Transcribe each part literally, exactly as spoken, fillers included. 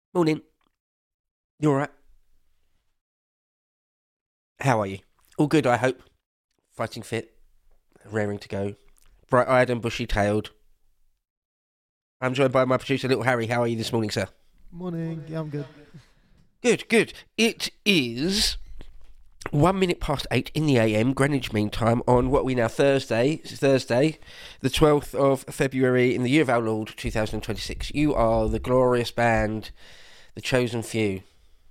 Morning. You alright? How are you? All good, I hope. Fighting fit. Raring to go. Bright-eyed and bushy-tailed. I'm joined by my producer, Little Harry. How are you this morning, sir? Morning. Yeah, I'm good. Good, good. It is one minute past eight in the A M, Greenwich Mean Time, on what are we now, Thursday? It's Thursday, the twelfth of February in the year of our Lord, two thousand twenty-six. You are the glorious band, the chosen few.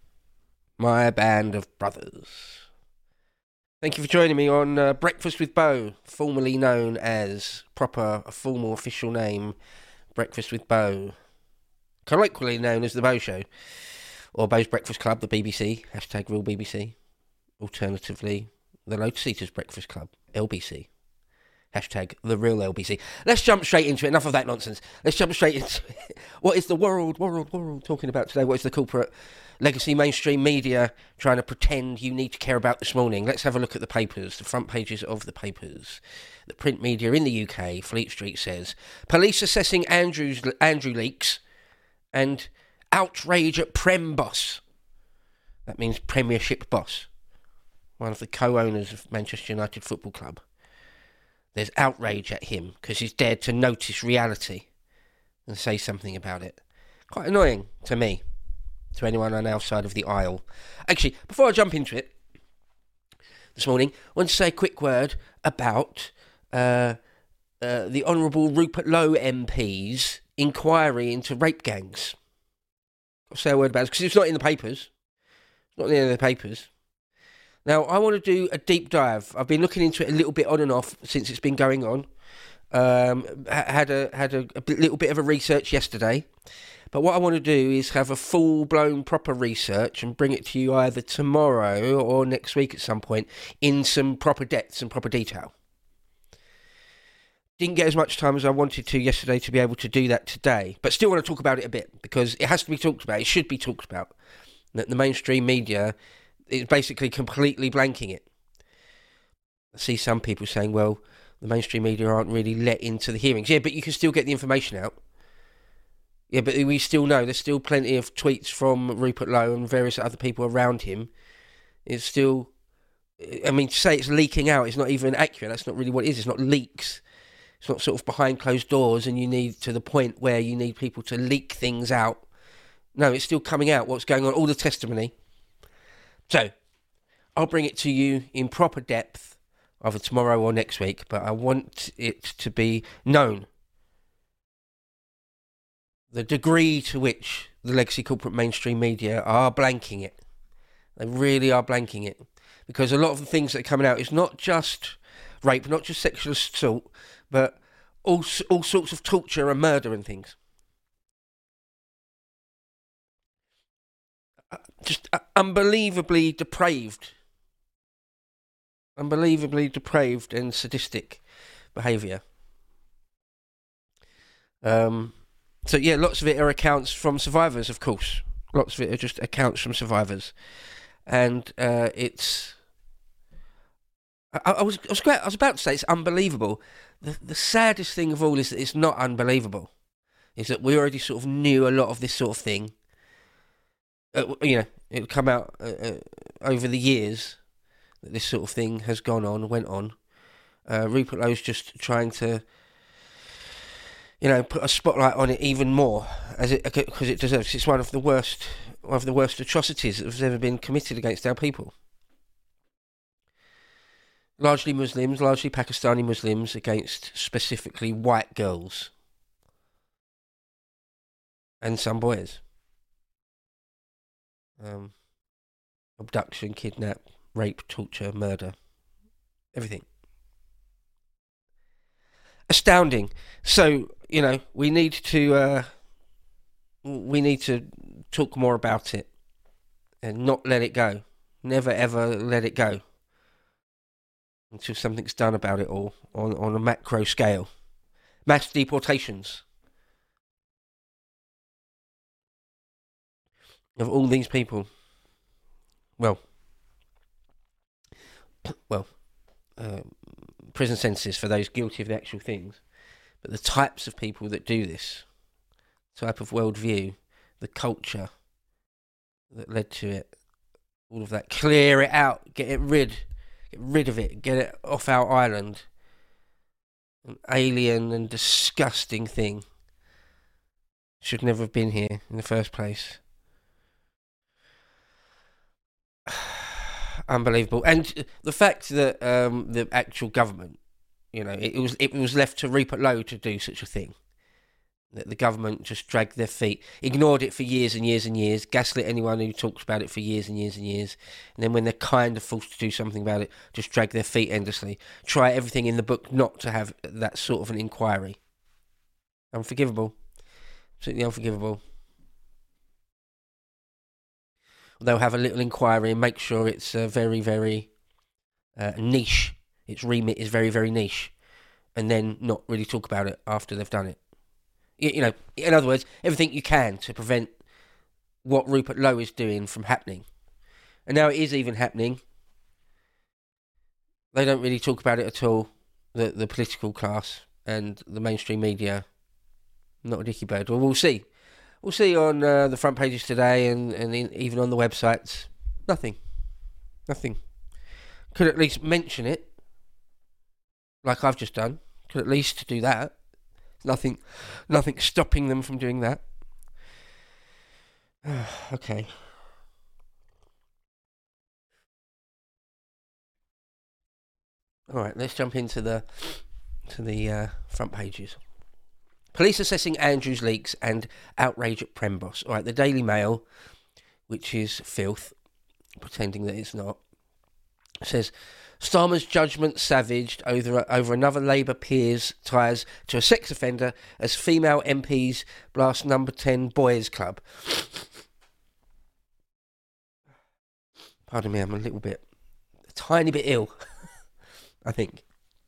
My band of brothers. Thank you for joining me on uh, Breakfast with Bo, formerly known as, proper, a formal official name, Breakfast with Bo. Colloquially known as The Bo Show, or Bo's Breakfast Club, the B B C, hashtag real B B C. Alternatively, the Lotus Eaters Breakfast Club, L B C. Hashtag the real L B C. Let's jump straight into it. Enough of that nonsense. Let's jump straight into it. What is the world, world, world talking about today? What is the corporate legacy mainstream media trying to pretend you need to care about this morning? Let's have a look at the papers, the front pages of the papers. The print media in the U K, Fleet Street says, police assessing Andrew's, Andrew leaks and outrage at Prem boss. That means Premiership boss. One of the co-owners of Manchester United Football Club. There's outrage at him because he's dared to notice reality and say something about it. Quite annoying to me, to anyone on our side of the aisle. Actually, before I jump into it this morning, I want to say a quick word about uh, uh, the Honourable Rupert Lowe M P's inquiry into rape gangs. I'll say a word about it because it's not in the papers. It's not in any of the papers. Now, I want to do a deep dive. I've been looking into it a little bit on and off since it's been going on. Um, had a had a, a little bit of a research yesterday. But what I want to do is have a full-blown proper research and bring it to you either tomorrow or next week at some point in some proper depth, some proper detail. Didn't get as much time as I wanted to yesterday to be able to do that today. But still want to talk about it a bit because it has to be talked about. It should be talked about. That the mainstream media is basically completely blanking it. I see some people saying, well, the mainstream media aren't really let into the hearings. Yeah, but you can still get the information out. Yeah, but we still know there's still plenty of tweets from Rupert Lowe and various other people around him. It's still, I mean, to say it's leaking out is not even accurate. That's not really what it is. It's not leaks. It's not sort of behind closed doors and you need to the point where you need people to leak things out. No, it's still coming out, what's going on, all the testimony. So, I'll bring it to you in proper depth, either tomorrow or next week, but I want it to be known the degree to which the legacy corporate mainstream media are blanking it. They really are blanking it. Because a lot of the things that are coming out is not just rape, not just sexual assault, but all, all sorts of torture and murder and things. Just uh, unbelievably depraved. Unbelievably depraved and sadistic behaviour. Um, so, yeah, lots of it are accounts from survivors, of course. Lots of it are just accounts from survivors. And uh, it's... I, I, was, I, was, I was about to say it's unbelievable. The, the saddest thing of all is that it's not unbelievable. Is that we already sort of knew a lot of this sort of thing. Uh, you know, it would come out uh, uh, over the years that this sort of thing has gone on, went on. Uh, Rupert Lowe's just trying to, you know, put a spotlight on it even more, as it because it deserves. It's one of the worst, one of the worst atrocities that has ever been committed against our people. Largely Muslims, largely Pakistani Muslims against specifically white girls and some boys. Um, abduction, kidnap, rape, torture, murder, everything. Astounding. So, you know, we need to uh, we need to talk more about it and not let it go. Never ever let it go until something's done about it all on, on a macro scale. Mass deportations of all these people. Well, well, uh, prison sentences for those guilty of the actual things. But the types of people that do this, type of worldview, the culture, that led to it. All of that. Clear it out. Get it rid. Get rid of it. Get it off our island. An alien and disgusting thing. Should never have been here in the first place. Unbelievable. And the fact that um, the actual government, you know, it was it was left to Rupert Lowe to do such a thing. That the government just dragged their feet, ignored it for years and years and years, gaslit anyone who talks about it for years and years and years, and then when they're kind of forced to do something about it, just drag their feet endlessly. Try everything in the book not to have that sort of an inquiry. Unforgivable. Absolutely unforgivable. They'll have a little inquiry and make sure it's uh, very, very uh, niche. Its remit is very, very niche. And then not really talk about it after they've done it. You, you know, in other words, everything you can to prevent what Rupert Lowe is doing from happening. And now it is even happening. They don't really talk about it at all. The, the political class and the mainstream media. Not a dicky bird. Well, we'll see. We'll see on uh, the front pages today and, and in, even on the websites. Nothing. Nothing. Could at least mention it. Like I've just done. Could at least do that. Nothing nothing stopping them from doing that. Okay. Alright, let's jump into the to the uh, front pages. Police assessing Andrews leaks and outrage at Prem boss. All right, the Daily Mail, which is filth, pretending that it's not, says Starmer's judgment savaged over over another Labour peer's ties to a sex offender as female M Ps blast number ten boys club. Pardon me, I'm a little bit, a tiny bit ill, I think.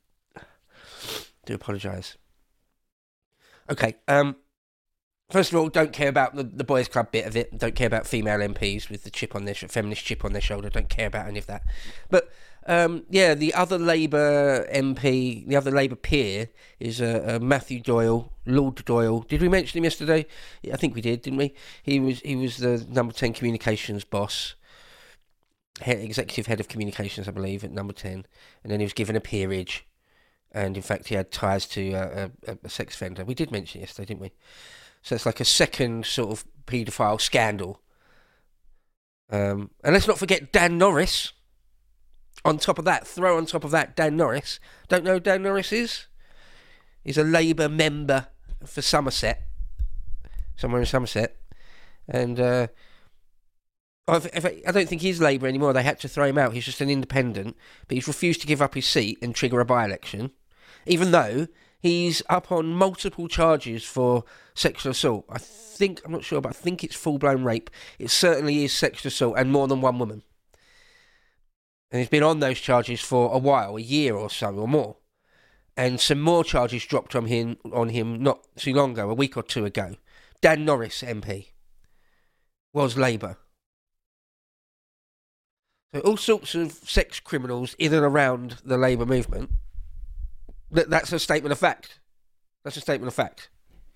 Do apologise. Okay, um, first of all, don't care about the, the boys' club bit of it. Don't care about female M Ps with the chip on their sh- feminist chip on their shoulder. Don't care about any of that. But um, yeah, the other Labour M P, the other Labour peer is uh, uh, Matthew Doyle, Lord Doyle. Did we mention him yesterday? Yeah, I think we did, didn't we? He was he was the number ten communications boss, head, executive head of communications, I believe, at number ten, and then he was given a peerage. And in fact, he had ties to uh, a, a sex offender. We did mention it yesterday, didn't we? So it's like a second sort of paedophile scandal. Um, and let's not forget Dan Norris. On top of that, throw on top of that Dan Norris. Don't know who Dan Norris is? He's a Labour member for Somerset. Somewhere in Somerset. And uh, I've, if I, I don't think he's Labour anymore. They had to throw him out. He's just an independent. But he's refused to give up his seat and trigger a by-election. Even though he's up on multiple charges for sexual assault. I think, I'm not sure, but I think it's full-blown rape. It certainly is sexual assault and more than one woman. And he's been on those charges for a while, a year or so or more. And some more charges dropped on him, on him not too long ago, a week or two ago. Dan Norris, M P, was Labour. So all sorts of sex criminals in and around the Labour movement. That's a statement of fact. That's a statement of fact.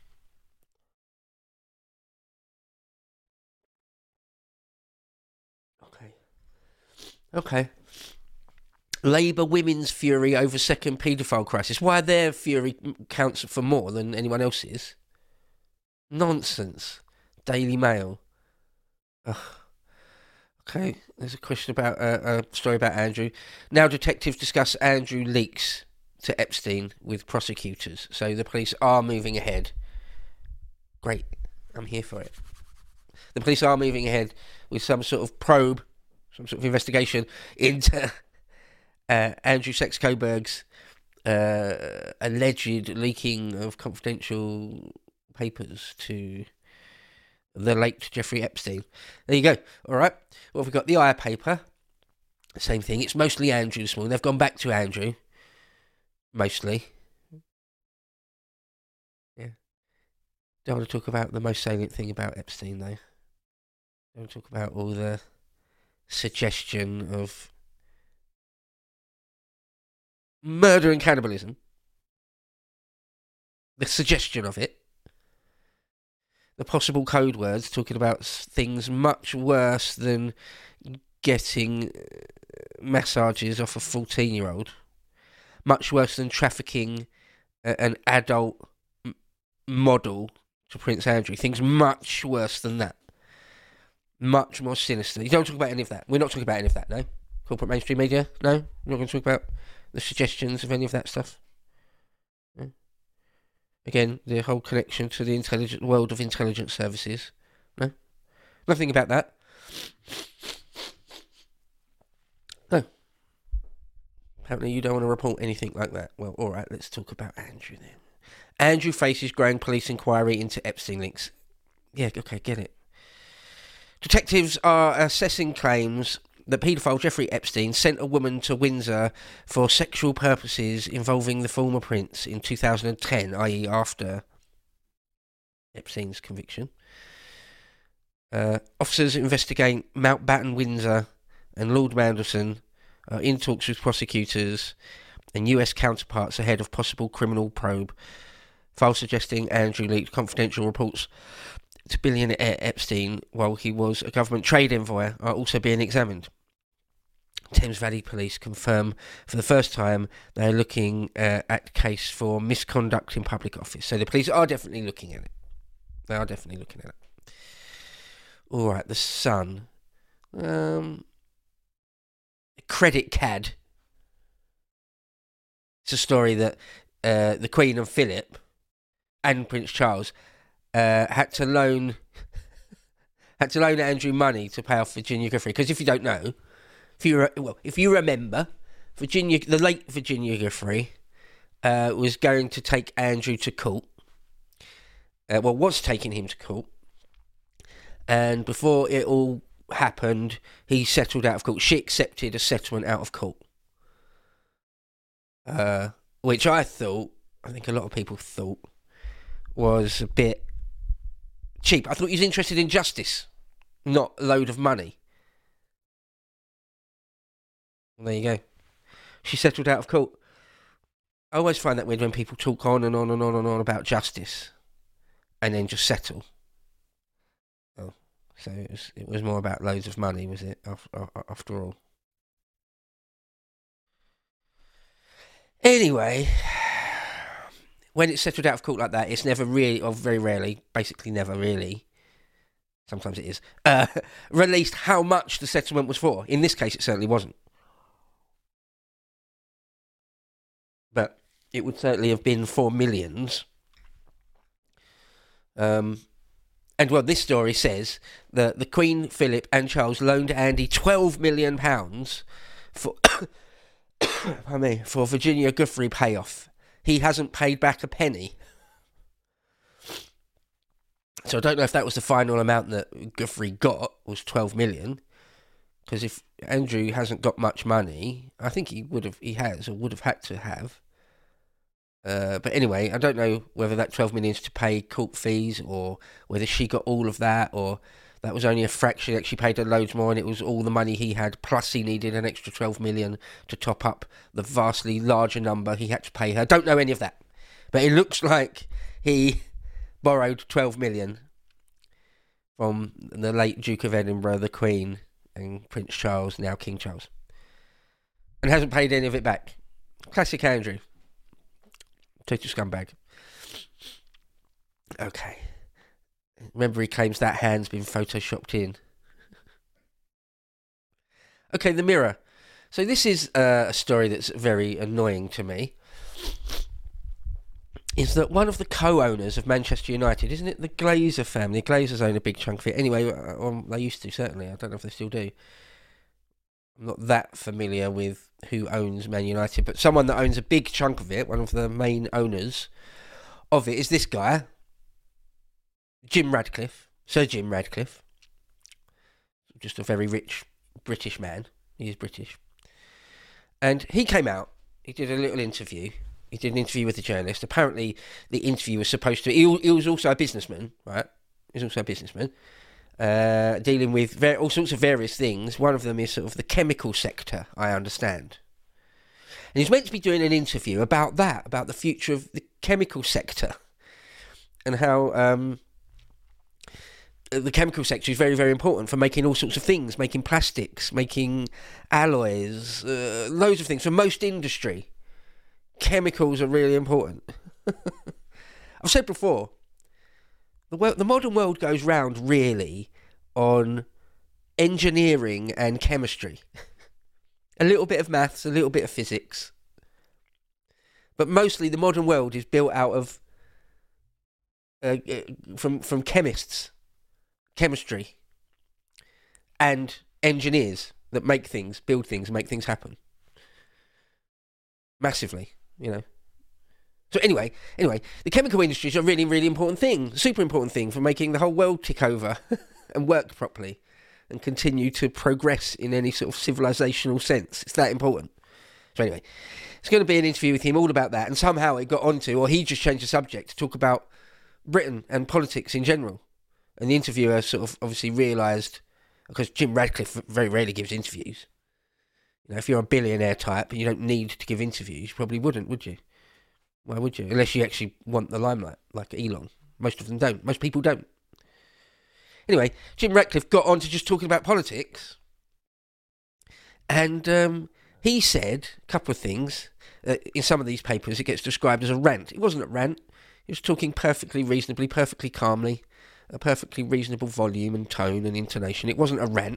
Okay. Okay. Labour women's fury over second paedophile crisis. Why their fury counts for more than anyone else's? Nonsense. Daily Mail. Ugh. Okay, there's a question about uh, a story about Andrew. Now detectives discuss Andrew leaks to Epstein with prosecutors. So the police are moving ahead. Great. I'm here for it. The police are moving ahead with some sort of probe, some sort of investigation into uh, Andrew Sex Coburg's uh, alleged leaking of confidential papers to the late Jeffrey Epstein. There you go. All right. Well, we've got the I paper. Same thing. It's mostly Andrew this morning. They've gone back to Andrew. Mostly. Yeah. Don't want to talk about the most salient thing about Epstein, though. Don't want to talk about all the suggestion of murder and cannibalism. The suggestion of it. the possible code words, talking about s- things much worse than getting uh, massages off a fourteen-year-old, much worse than trafficking a- an adult m- model to Prince Andrew. Things much worse than that. Much more sinister. You don't talk about any of that. We're not talking about any of that, no? Corporate mainstream media? No? We're not going to talk about the suggestions of any of that stuff? No? Again, the whole connection to the intelligent world of intelligence services? No? Nothing about that? No. Apparently you don't want to report anything like that. Well, alright, let's talk about Andrew then. Andrew faces growing police inquiry into Epstein links. Yeah, okay, get it. Detectives are assessing claims that paedophile Jeffrey Epstein sent a woman to Windsor for sexual purposes involving the former prince in two thousand ten, that is after Epstein's conviction. Uh, officers investigating Mountbatten Windsor and Lord Mandelson are in talks with prosecutors and U S counterparts ahead of possible criminal probe. Files suggesting Andrew leaked confidential reports to billionaire Epstein while he was a government trade envoy are also being examined. Thames Valley Police confirm for the first time they're looking uh, at the case for misconduct in public office. So the police are definitely looking at it. They are definitely looking at it. All right, The Sun. Um, Credit Cad. It's a story that uh, the Queen and Philip and Prince Charles uh, had to loan had to loan Andrew money to pay off Virginia Giuffre. Because if you don't know, if you re- well, if you remember, Virginia, the late Virginia Giuffre, uh, was going to take Andrew to court. Uh, well, was taking him to court, and before it all happened, he settled out of court. She accepted a settlement out of court, uh, which I thought, I think a lot of people thought, was a bit cheap. I thought he was interested in justice, not a load of money. Well, there you go. She settled out of court. I always find that weird when people talk on and on and on and on about justice and then just settle. Oh, so it was, it was more about loads of money, was it, after, after all? Anyway, when it's settled out of court like that, it's never really, or very rarely, basically never really, sometimes it is, uh, released how much the settlement was for. In this case, it certainly wasn't. But it would certainly have been for millions. Um, and well, this story says that the Queen, Philip and Charles loaned Andy twelve million pounds for, pardon me, for Virginia Giuffre payoff. He hasn't paid back a penny. So I don't know if that was the final amount that Giuffre got, was twelve million. Because if Andrew hasn't got much money, I think he would have, he has, or would have had to have. Uh, but anyway, I don't know whether that twelve million is to pay court fees or whether she got all of that or that was only a fraction, that she paid her loads more and it was all the money he had, plus he needed an extra twelve million to top up the vastly larger number he had to pay her. Don't know any of that. But it looks like he borrowed twelve million from the late Duke of Edinburgh, the Queen, and Prince Charles, now King Charles, and hasn't paid any of it back. Classic Andrew. Total scumbag. Okay. Remember, he claims that hand's been photoshopped in. Okay, The Mirror. So this is uh, a story that's very annoying to me. Is that one of the co-owners of Manchester United, isn't it the Glazer family? The Glazers own a big chunk of it. Anyway, well, they used to, certainly. I don't know if they still do. I'm not that familiar with who owns Man United, but someone that owns a big chunk of it, one of the main owners of it, is this guy, Jim Radcliffe, Sir Jim Radcliffe. Just a very rich British man. He is British. And he came out, he did a little interview. He did an interview with a journalist. Apparently, the interview was supposed to... He, he was also a businessman, right? He was also a businessman. Uh, dealing with ver- all sorts of various things. One of them is sort of the chemical sector, I understand. And he's meant to be doing an interview about that, about the future of the chemical sector. And how um, the chemical sector is very, very important for making all sorts of things, making plastics, making alloys, uh, loads of things. For most industry, chemicals are really important. I've said before, the world, the modern world goes round really on engineering and chemistry. A little bit of maths, a little bit of physics. But mostly the modern world is built out of uh, from from chemists, chemistry, and engineers that make things, build things, make things happen. Massively, you know. So anyway, anyway, the chemical industry is a really, really important thing, super important thing for making the whole world tick over and work properly and continue to progress in any sort of civilizational sense. It's that important. So anyway, it's going to be an interview with him all about that, and somehow it got onto, or he just changed the subject to talk about Britain and politics in general. And the interviewer sort of obviously realised, because Jim Radcliffe very rarely gives interviews. You know, if you're a billionaire type and you don't need to give interviews, you probably wouldn't, would you? Why would you? Unless you actually want the limelight, like Elon. Most of them don't. Most people don't. Anyway, Jim Ratcliffe got on to just talking about politics. And um, he said a couple of things. Uh, in some of these papers, it gets described as a rant. It wasn't a rant. He was talking perfectly reasonably, perfectly calmly, a perfectly reasonable volume and tone and intonation. It wasn't a rant.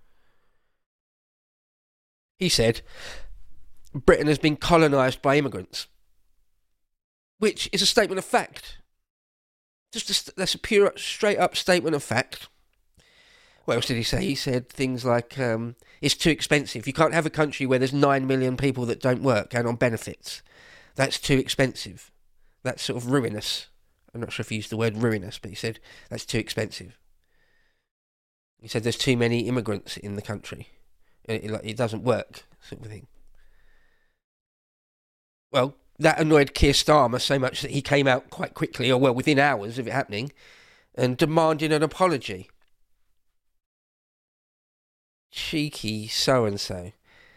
He said, Britain has been colonised by immigrants. Which is a statement of fact. Just a, that's a pure, straight-up statement of fact. What else did he say? He said things like, um, it's too expensive. You can't have a country where there's nine million people that don't work and on benefits. That's too expensive. That's sort of ruinous. I'm not sure if he used the word ruinous, but he said that's too expensive. He said there's too many immigrants in the country. It, it, it doesn't work, sort of thing. Well, that annoyed Keir Starmer so much that he came out quite quickly, or well, within hours of it happening, and demanded an apology. Cheeky so-and-so.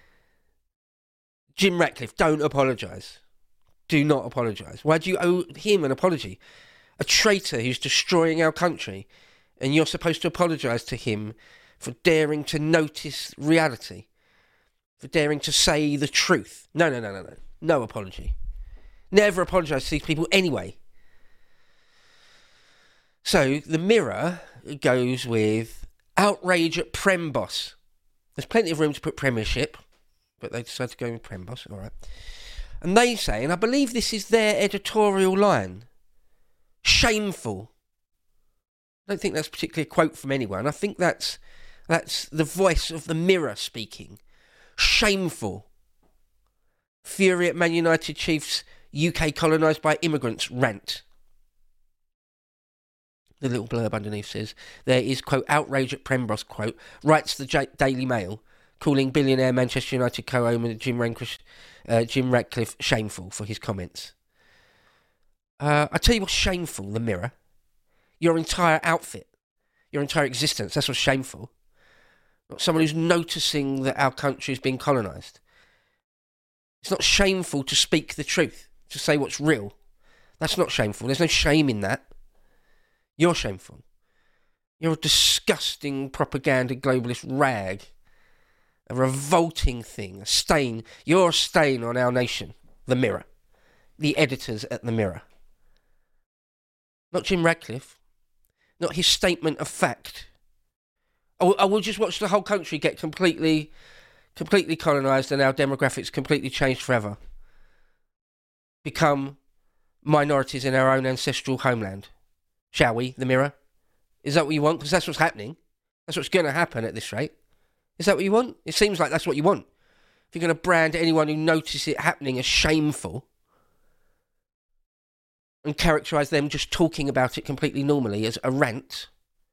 Jim Ratcliffe, don't apologise. Do not apologise. Why do you owe him an apology? A traitor who's destroying our country, and you're supposed to apologise to him for daring to notice reality, for daring to say the truth. No, no, no, no, no. No apology. Never apologise to these people anyway. So, the Mirror goes with outrage at Prem Boss. There's plenty of room to put Premiership, but they decided to go with Prem Boss. All right. And they say, and I believe this is their editorial line, shameful. I don't think that's particularly a quote from anyone. I think that's that's the voice of the Mirror speaking. Shameful. Fury at Man United Chiefs U K colonised by immigrants rant. The little blurb underneath says, there is, quote, outrage at Prembos, quote, writes the J- Daily Mail, calling billionaire Manchester United co-owner Jim, Rancliff, uh, Jim Ratcliffe shameful for his comments. Uh, I tell you what's shameful, the Mirror. Your entire outfit. Your entire existence. That's what's shameful. Not someone who's noticing that our country is being colonised. It's not shameful to speak the truth, to say what's real. That's not shameful. There's no shame in that. You're shameful. You're a disgusting propaganda globalist rag. A revolting thing. A stain. You're a stain on our nation. The Mirror. The editors at the Mirror. Not Jim Ratcliffe. Not his statement of fact. I will, I will just watch the whole country get completely... completely colonised and our demographics completely changed forever. Become minorities in our own ancestral homeland. Shall we, the Mirror? Is that what you want? Because that's what's happening. That's what's going to happen at this rate. Is that what you want? It seems like that's what you want. If you're going to brand anyone who notices it happening as shameful and characterise them just talking about it completely normally as a rant.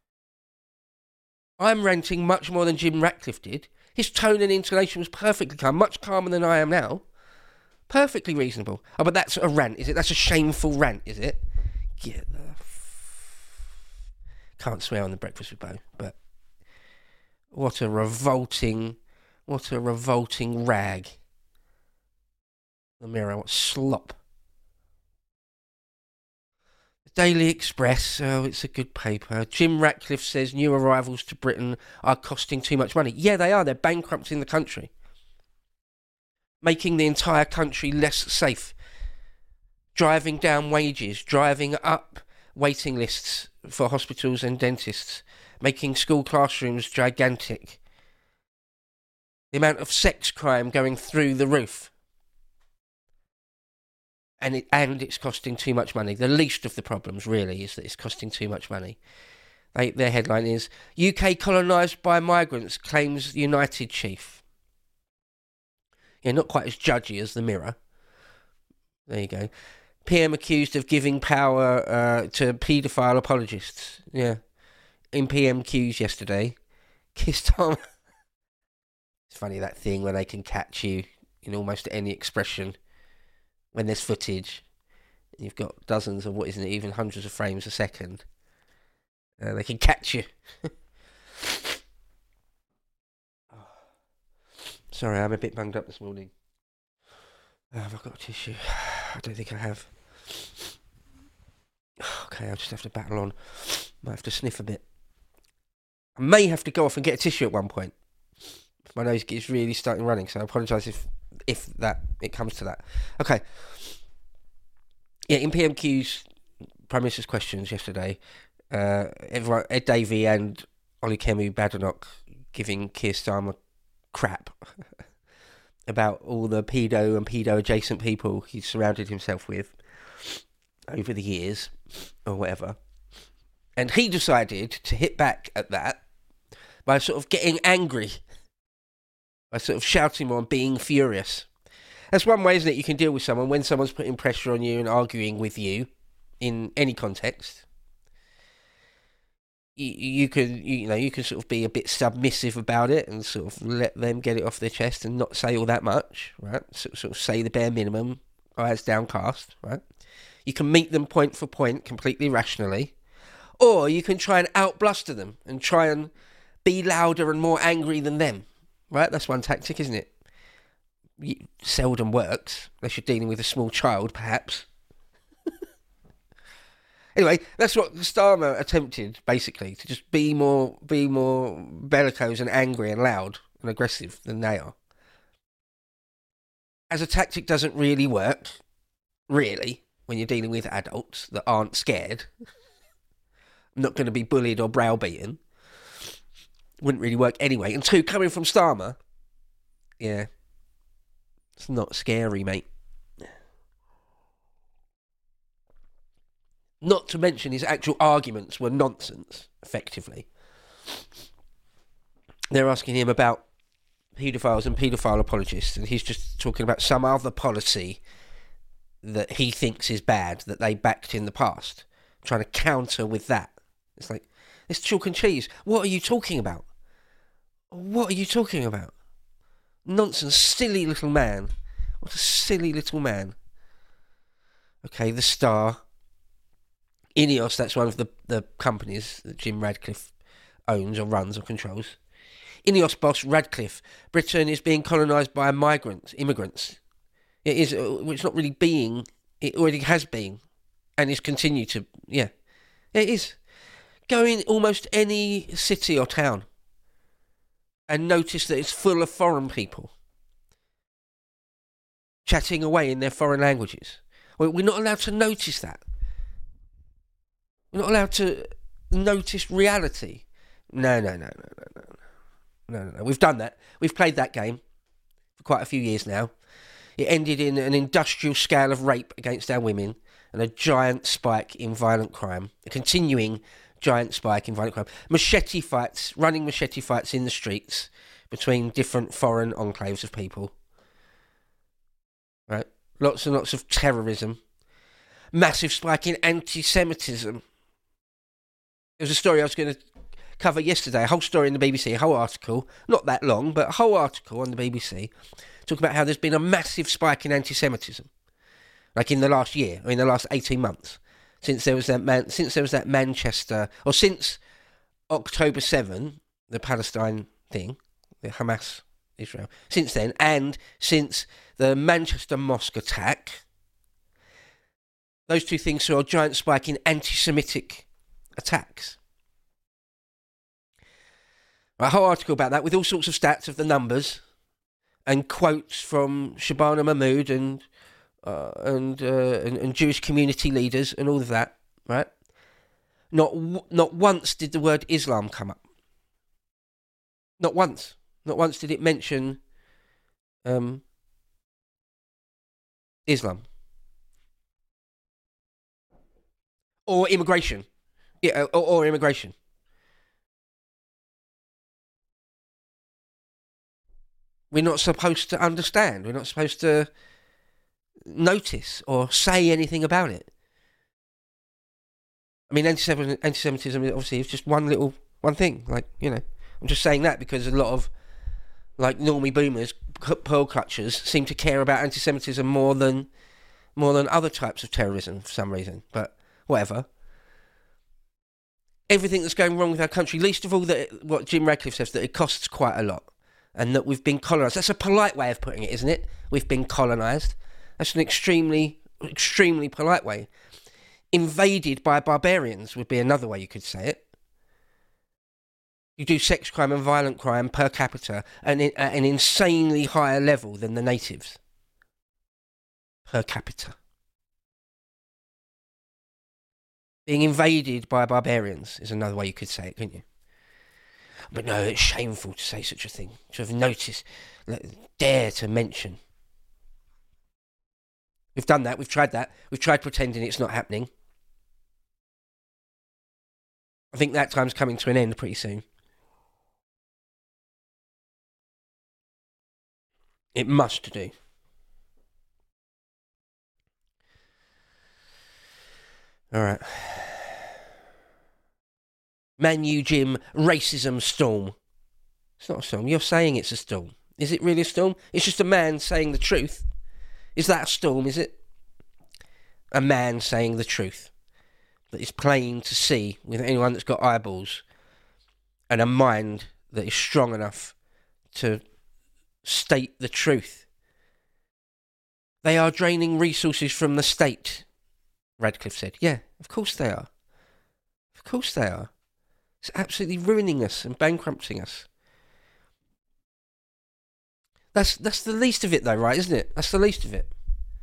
I'm ranting much more than Jim Ratcliffe did. His tone and intonation was perfectly calm, much calmer than I am now. Perfectly reasonable. Oh, but that's a rant, is it? That's a shameful rant, is it? Get the... F- Can't swear on the Breakfast with Bo, but... What a revolting... What a revolting rag. The Mirror, what slop. Daily Express, oh, it's a good paper. Jim Ratcliffe says new arrivals to Britain are costing too much money. Yeah, they are. They're bankrupting the country, making the entire country less safe, driving down wages, driving up waiting lists for hospitals and dentists, making school classrooms gigantic. The amount of sex crime going through the roof. And it and it's costing too much money. The least of the problems, really, is that it's costing too much money. They, their headline is, U K colonised by migrants, claims United chief. Yeah, not quite as judgy as the Mirror. There you go. P M accused of giving power uh, to paedophile apologists. Yeah. In P M Qs yesterday, Keir Starmer... It's funny, that thing where they can catch you in almost any expression. When there's footage, you've got dozens of, what isn't it, even hundreds of frames a second. Uh, they can catch you. Oh. Sorry, I'm a bit bunged up this morning. Uh, have I got a tissue? I don't think I have. Okay, I'll just have to battle on. Might have to sniff a bit. I may have to go off and get a tissue at one point. My nose is really starting running, so I apologise if if that it comes to that. Okay. Yeah, in P M Q's Prime Minister's questions yesterday, uh, everyone, Ed Davey and Olukemi Badenoch giving Keir Starmer crap about all the pedo and pedo-adjacent people he's surrounded himself with over the years, or whatever. And he decided to hit back at that by sort of getting angry, by sort of shouting more and being furious. That's one way, isn't it? You can deal with someone when someone's putting pressure on you and arguing with you in any context. You, you can, you, you know, you can sort of be a bit submissive about it and sort of let them get it off their chest and not say all that much, right? So, sort of say the bare minimum, eyes downcast, right? You can meet them point for point, completely rationally, or you can try and outbluster them and try and be louder and more angry than them. Right, that's one tactic, isn't it? It seldom works, unless you're dealing with a small child, perhaps. Anyway, that's what Starmer attempted, basically, to just be more, be more bellicose and angry and loud and aggressive than they are. As a tactic, doesn't really work, really, when you're dealing with adults that aren't scared, not going to be bullied or browbeaten. Wouldn't really work anyway. And two, coming from Starmer, yeah, it's not scary, mate. Not to mention his actual arguments were nonsense, effectively. They're asking him about paedophiles and paedophile apologists, and he's just talking about some other policy that he thinks is bad, that they backed in the past, trying to counter with that. It's like, it's chalk and cheese. What are you talking about? What are you talking about? Nonsense, silly little man. What a silly little man. Okay, the Star. Ineos, that's one of the, the companies that Jim Ratcliffe owns or runs or controls. Ineos boss Radcliffe. Britain is being colonised by migrants, immigrants. It is, it's not really being, it already has been, and is continued to, yeah. It is. Go in almost any city or town and notice that it's full of foreign people chatting away in their foreign languages. We're not allowed to notice that. We're not allowed to notice reality. No, no, no, no, no, no. No, no, no. We've done that. We've played that game for quite a few years now. It ended in an industrial scale of rape against our women and a giant spike in violent crime. A continuing giant spike in violent crime. Machete fights, running machete fights in the streets between different foreign enclaves of people. Right? Lots and lots of terrorism. Massive spike in anti-Semitism. There was a story I was going to cover yesterday, a whole story in the B B C, a whole article, not that long, but a whole article on the B B C, talking about how there's been a massive spike in anti-Semitism, like in the last year, or in the last eighteen months, since there was that man, since there was that Manchester, or since October seventh, the Palestine thing, the Hamas, Israel, since then, and since the Manchester mosque attack, Those two things saw a giant spike in anti-Semitic attacks. A whole article about that with all sorts of stats of the numbers and quotes from Shabana Mahmood and uh, and, uh, and and Jewish community leaders and all of that, right? Not not once did the word Islam come up. Not once. Not once did it mention um, Islam. Or immigration. Yeah, or, or immigration. We're not supposed to understand. We're not supposed to notice or say anything about it. I mean, anti-Semitism obviously is just one little, one thing. Like, you know, I'm just saying that because a lot of, like, normie boomers, pearl clutchers, seem to care about anti-Semitism more than, more than other types of terrorism for some reason. But whatever. Everything that's going wrong with our country, least of all that what Jim Radcliffe says, that it costs quite a lot. And that we've been colonised. That's a polite way of putting it, isn't it? We've been colonised. That's an extremely, extremely polite way. Invaded by barbarians would be another way you could say it. You do sex crime and violent crime per capita and at an insanely higher level than the natives. Per capita. Being invaded by barbarians is another way you could say it, couldn't you? But no, it's shameful to say such a thing. To have noticed, dare to mention. We've done that, we've tried that. We've tried pretending it's not happening. I think that time's coming to an end pretty soon. It must do. Alright. Man U Gym racism storm. It's not a storm. You're saying it's a storm. Is it really a storm? It's just a man saying the truth. Is that a storm, is it? A man saying the truth. That is plain to see with anyone that's got eyeballs and a mind that is strong enough to state the truth. They are draining resources from the state, Radcliffe said. Yeah, of course they are. Of course they are. It's absolutely ruining us and bankrupting us. That's that's the least of it, though, right? Isn't it? That's the least of it.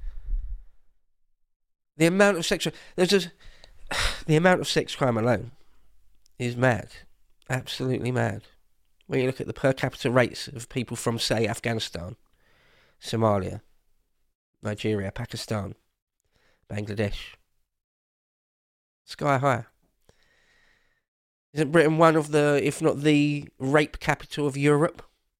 The amount of sexual there's just the amount of sex crime alone is mad, absolutely mad. When you look at the per capita rates of people from, say, Afghanistan, Somalia, Nigeria, Pakistan, Bangladesh, sky high. Isn't Britain one of the, if not the, rape capital of Europe?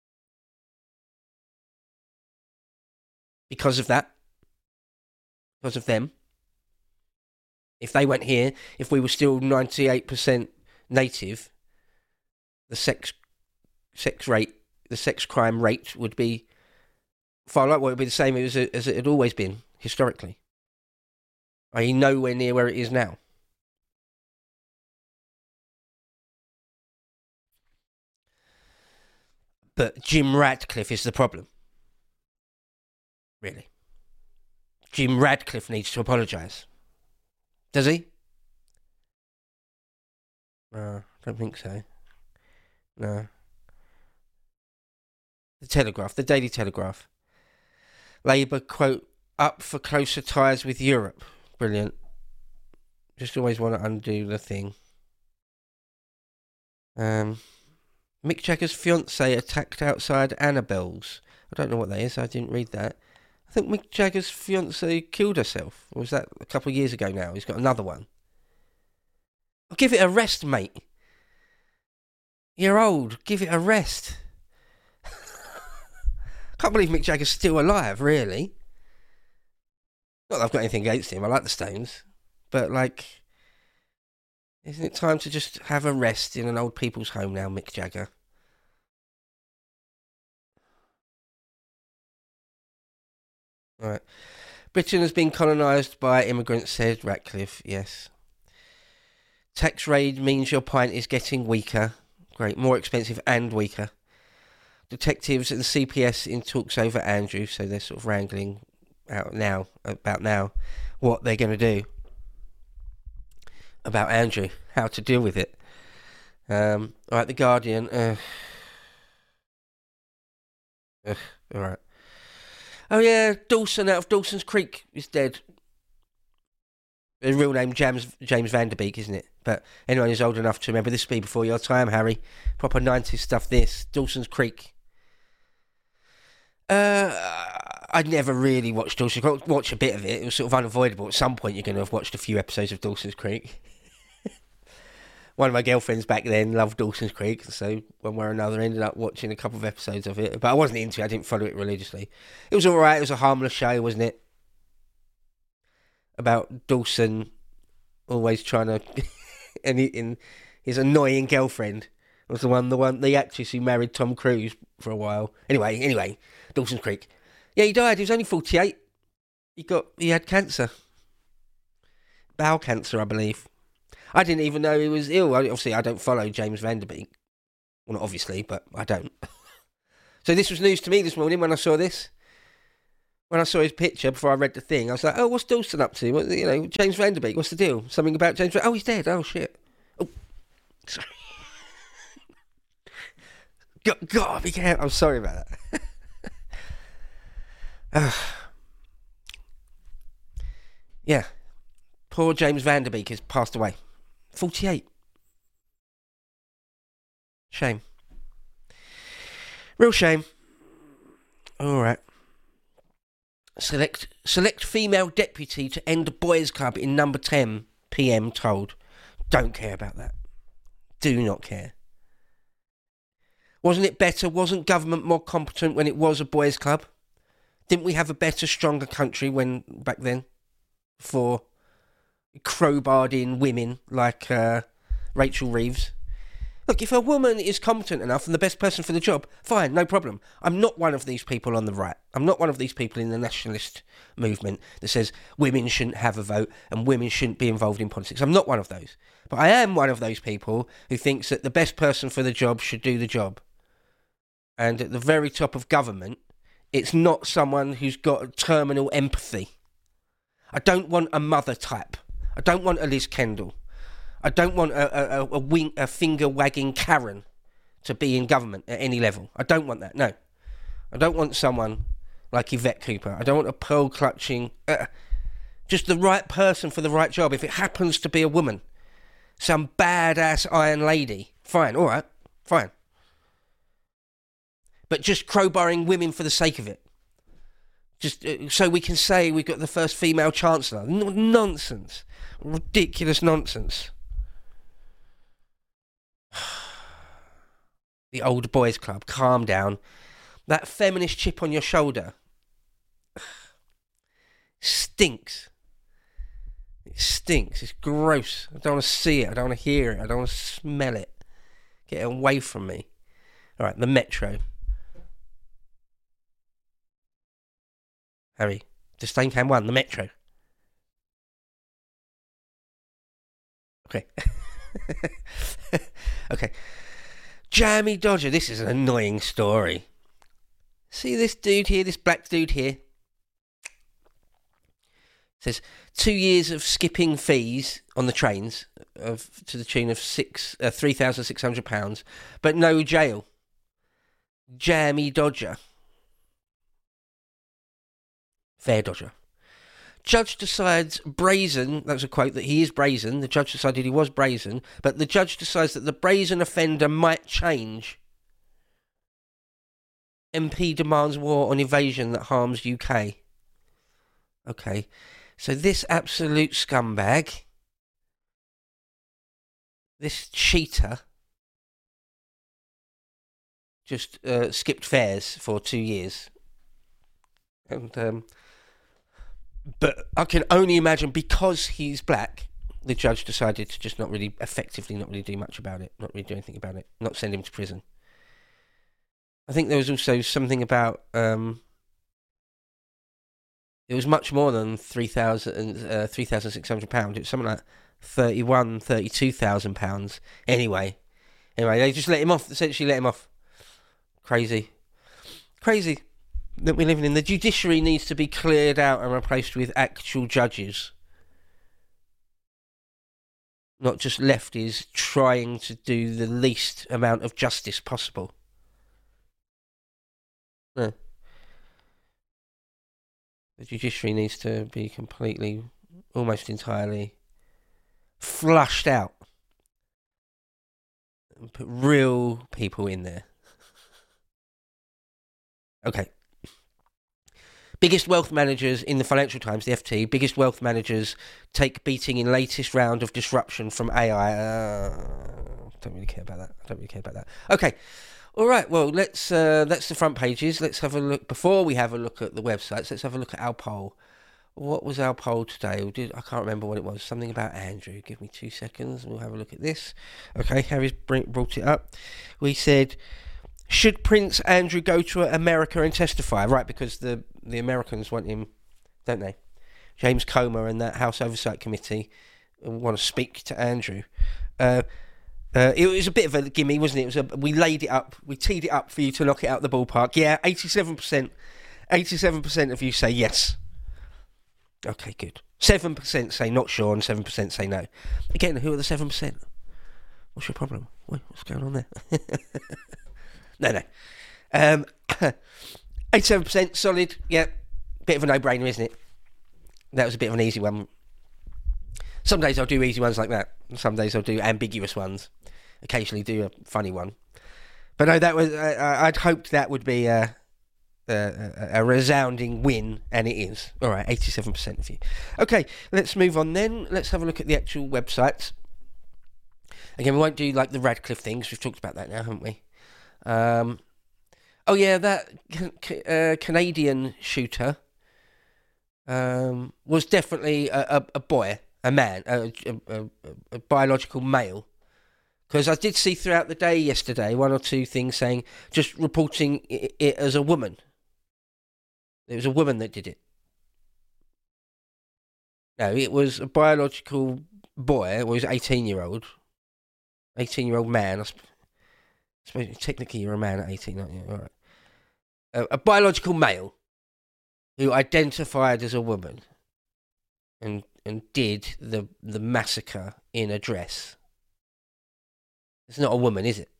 Because of that. Because of them. If they went here, if we were still ninety-eight percent native, the sex sex rate, the sex crime rate would be far lower. It would be the same as it, as it had always been, historically. Are you nowhere near where it is now? But Jim Radcliffe is the problem. Really. Jim Radcliffe needs to apologise. Does he? No, I don't think so. No. The Telegraph, the Daily Telegraph. Labour, quote, up for closer ties with Europe. Brilliant. Just always want to undo the thing. Um... Mick Jagger's fiancée attacked outside Annabelle's. I don't know what that is. I didn't read that. I think Mick Jagger's fiancée killed herself. Or was that a couple of years ago now? He's got another one. I'll give it a rest, mate. You're old. Give it a rest. Can't believe Mick Jagger's still alive, really. Not that I've got anything against him. I like the Stones. But, like, isn't it time to just have a rest in an old people's home now, Mick Jagger? Right. Britain has been colonised by immigrants, said Ratcliffe. Yes. Tax raid means your pint is getting weaker. Great. More expensive and weaker. Detectives at the C P S in talks over Andrew, so they're sort of wrangling out now about now what they're going to do. about Andrew, how to deal with it. Um, all right, The Guardian. Uh, uh, all right. Oh yeah, Dawson out of Dawson's Creek is dead. His real name James James Van Der Beek, isn't it? But anyone who's old enough to remember, this be before your time, Harry. Proper nineties stuff. This Dawson's Creek. Uh, I never really watched Dawson's Creek. Watch a bit of it. It was sort of unavoidable. At some point, you're going to have watched a few episodes of Dawson's Creek. One of my girlfriends back then loved Dawson's Creek, so one way or another ended up watching a couple of episodes of it. But I wasn't into it. I didn't follow it religiously. It was all right. It was a harmless show, wasn't it? About Dawson always trying to, and, he, and his annoying girlfriend was the one, the one, the actress who married Tom Cruise for a while. Anyway, anyway, Dawson's Creek. Yeah, he died. He was only forty-eight. He got, he had cancer, bowel cancer, I believe. I didn't even know he was ill. Obviously, I don't follow James Van Der Beek. Well, not obviously, but I don't. So this was news to me this morning when I saw this. When I saw his picture before I read the thing, I was like, "Oh, what's Dawson up to? What, you know, James Van Der Beek. What's the deal? Something about James? Van- oh, he's dead. Oh shit. Oh, sorry. God, God, be careful. I'm sorry about that." uh, yeah, poor James Van Der Beek has passed away. forty-eight. Shame. Real shame. All right. Select select female deputy to end boys' club in number ten P M told. Don't care about that. Do not care. Wasn't it better? Wasn't government more competent when it was a boys' club? Didn't we have a better, stronger country when back then? For crowbarred in women like uh, Rachel Reeves. Look, if a woman is competent enough and the best person for the job, fine, no problem. I'm not one of these people on the right. I'm not one of these people in the nationalist movement that says women shouldn't have a vote and women shouldn't be involved in politics. I'm not one of those. But I am one of those people who thinks that the best person for the job should do the job. And at the very top of government, it's not someone who's got terminal empathy. I don't want a mother type. I don't want a Liz Kendall. I don't want a, a, a, wing, a finger-wagging Karen to be in government at any level. I don't want that, no. I don't want someone like Yvette Cooper. I don't want a pearl-clutching... Uh, just the right person for the right job. If it happens to be a woman, some badass iron lady, fine, all right, fine. But just crowbarring women for the sake of it. Just uh, so we can say we've got the first female chancellor. N- nonsense. Ridiculous nonsense. The old boys' club, calm down. That feminist chip on your shoulder stinks. It stinks. It's gross. I don't want to see it. I don't want to hear it. I don't want to smell it. Get it away from me. All right, the Metro. Harry, Disdain Cam one, the Metro. Okay. Okay. Jamie Dodger, this is an annoying story. See this dude here, this black dude here? It says two years of skipping fees on the trains of to the tune of six uh, three thousand six hundred pounds, but no jail. Jamie Dodger, fair Dodger. Judge decides brazen, that was a quote, that he is brazen. The judge decided he was brazen, but the judge decides that the brazen offender might change. M P demands war on evasion that harms U K. Okay, so this absolute scumbag, this cheater, just uh, skipped fares for two years. And, um... But I can only imagine, because he's black, the judge decided to just not really, effectively not really do much about it, not really do anything about it, not send him to prison. I think there was also something about, um, it was much more than three thousand, uh, three thousand six hundred pounds. It was something like thirty-one, thirty-two thousand pounds. Anyway, anyway, they just let him off, essentially let him off. Crazy. Crazy. That we're living in. The judiciary needs to be cleared out and replaced with actual judges. not just lefties trying to do the least amount of justice possible. No. The judiciary needs to be completely, almost entirely, flushed out. And put real people in there. Okay. Biggest wealth managers in the Financial Times, the F T, biggest wealth managers take beating in latest round of disruption from A I. Uh, don't really care about that. I don't really care about that. Okay. All right, well, let's. Uh, that's the front pages. Let's have a look. Before we have a look at the websites, let's have a look at our poll. What was our poll today? Did, I can't remember what it was. Something about Andrew. Give me two seconds. We'll have a look at this. Okay, Harry's brought it up. We said, should Prince Andrew go to America and testify? Right, because the, the Americans want him, don't they? James Comer and that House Oversight Committee want to speak to Andrew. Uh, Uh, it was a bit of a gimme, wasn't it? It was a, we laid it up, we teed it up for you to knock it out the ballpark. Yeah, eighty-seven percent, eighty-seven percent of you say yes. Okay, good. seven percent say not sure and seven percent say no. Again, who are the seven percent? What's your problem? What's going on there? no, no. Um, eighty-seven percent solid, yeah. Bit of a no-brainer, isn't it? That was a bit of an easy one. Some days I'll do easy ones like that. Some days I'll do ambiguous ones. Occasionally do a funny one. But no, that was. Uh, I'd hoped that would be a, a, a resounding win, and it is. All right, eighty-seven percent of you. Okay, let's move on then. Let's have a look at the actual websites. Again, we won't do like the Radcliffe things. We've talked about that now, haven't we? Um, oh yeah, that uh, Canadian shooter um, was definitely a, a, a boy. A man, a, a, a, a biological male. Because I did see throughout the day yesterday one or two things saying, just reporting it, it as a woman. It was a woman that did it. No, it was a biological boy. It was an eighteen-year-old. eighteen-year-old man. I suppose technically you're a man at eighteen, aren't you? All right. A, a biological male who identified as a woman and and did the the massacre in a dress. It's not a woman, is it?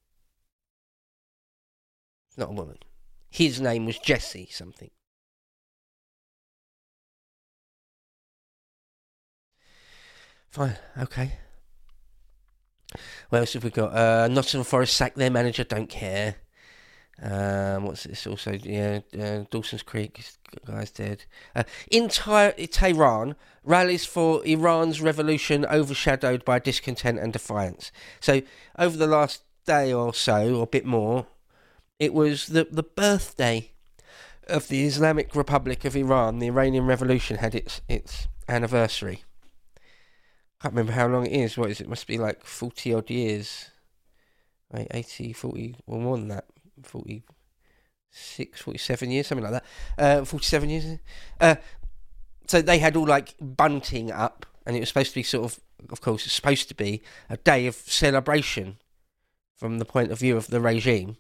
It's not a woman. His name was Jesse something. Fine, okay. What else have we got? Uh, Nottingham Forest sacked their manager, don't care. Um, what's this also? Yeah, uh, Dawson's Creek guy's dead. Uh, in Ty- Tehran, rallies for Iran's revolution overshadowed by discontent and defiance. So over the last day or so, or a bit more, it was the the birthday of the Islamic Republic of Iran. The Iranian Revolution had its its anniversary. Can't remember how long it is. What is it? It must be like forty odd years. Right, eighty, forty, or more than that. forty-six, forty-seven years, something like that. Uh, forty-seven years. Uh, so they had all like bunting up, and it was supposed to be sort of, of course, it's supposed to be a day of celebration from the point of view of the regime.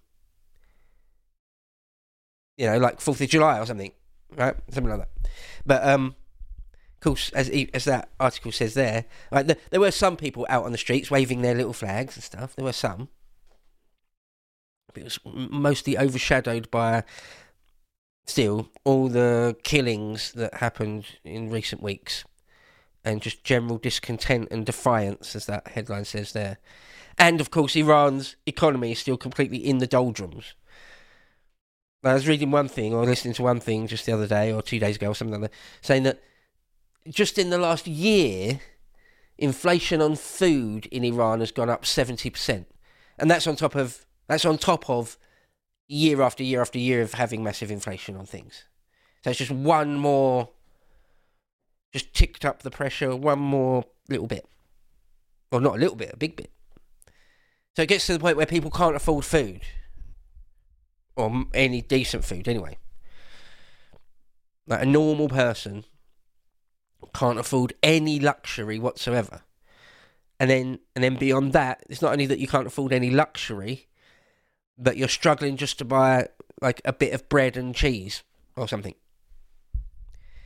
You know, like fourth of July or something, right? Something like that. But, um, of course, as as that article says there, like the, there were some people out on the streets waving their little flags and stuff. There were some. It was mostly overshadowed by still all the killings that happened in recent weeks and just general discontent and defiance, as that headline says there. And of course, Iran's economy is still completely in the doldrums. I was reading one thing or listening to one thing just the other day or two days ago or something like that, saying that just in the last year, inflation on food in Iran has gone up seventy percent. And that's on top of That's on top of year after year after year of having massive inflation on things. So it's just one more, just ticked up the pressure, one more little bit. Well, not a little bit, a big bit. So it gets to the point where people can't afford food. Or any decent food, anyway. Like a normal person can't afford any luxury whatsoever. And then, and then beyond that, it's not only that you can't afford any luxury, but you're struggling just to buy like a bit of bread and cheese or something.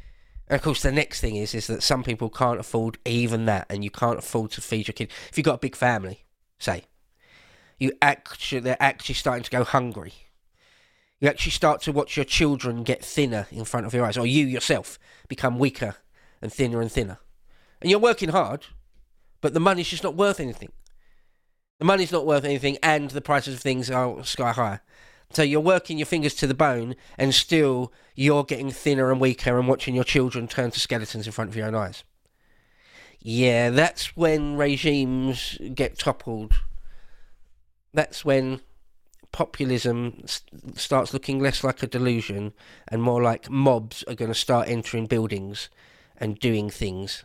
And of course, the next thing is is that some people can't afford even that, and you can't afford to feed your kid. If you've got a big family, say, you actually they're actually starting to go hungry. You actually start to watch your children get thinner in front of your eyes, or you yourself become weaker and thinner and thinner. And you're working hard, but the money's just not worth anything. The money's not worth anything, and the prices of things are sky high. So you're working your fingers to the bone, and still you're getting thinner and weaker and watching your children turn to skeletons in front of your own eyes. Yeah, that's when regimes get toppled. That's when populism starts looking less like a delusion and more like mobs are going to start entering buildings and doing things.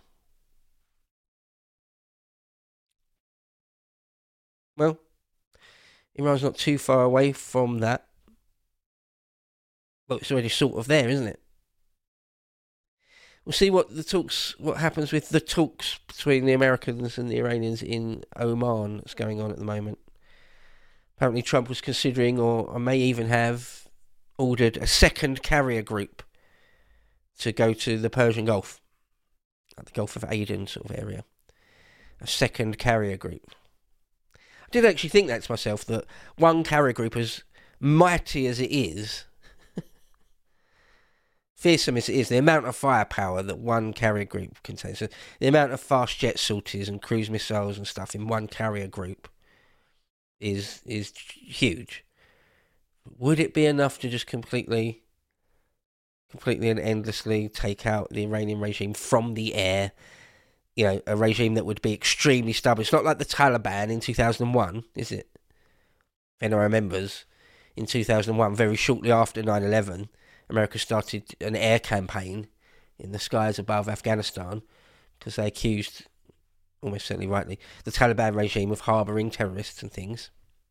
Well, Iran's not too far away from that. Well, it's already sort of there, isn't it? We'll see what the talks, what happens with the talks between the Americans and the Iranians in Oman that's going on at the moment. Apparently Trump was considering, or, or may even have, ordered a second carrier group to go to the Persian Gulf, like the Gulf of Aden sort of area. A second carrier group. I did actually think that to myself, that one carrier group, as mighty as it is, fearsome as it is, the amount of firepower that one carrier group contains, so the amount of fast jet sorties and cruise missiles and stuff in one carrier group is is huge. Would it be enough to just completely, completely and endlessly take out the Iranian regime from the air? You know, a regime that would be extremely stubborn. It's not like the Taliban in two thousand one, is it? If anyone remembers, in two thousand one, very shortly after nine eleven, America started an air campaign in the skies above Afghanistan because they accused, almost certainly rightly, the Taliban regime of harbouring terrorists and things.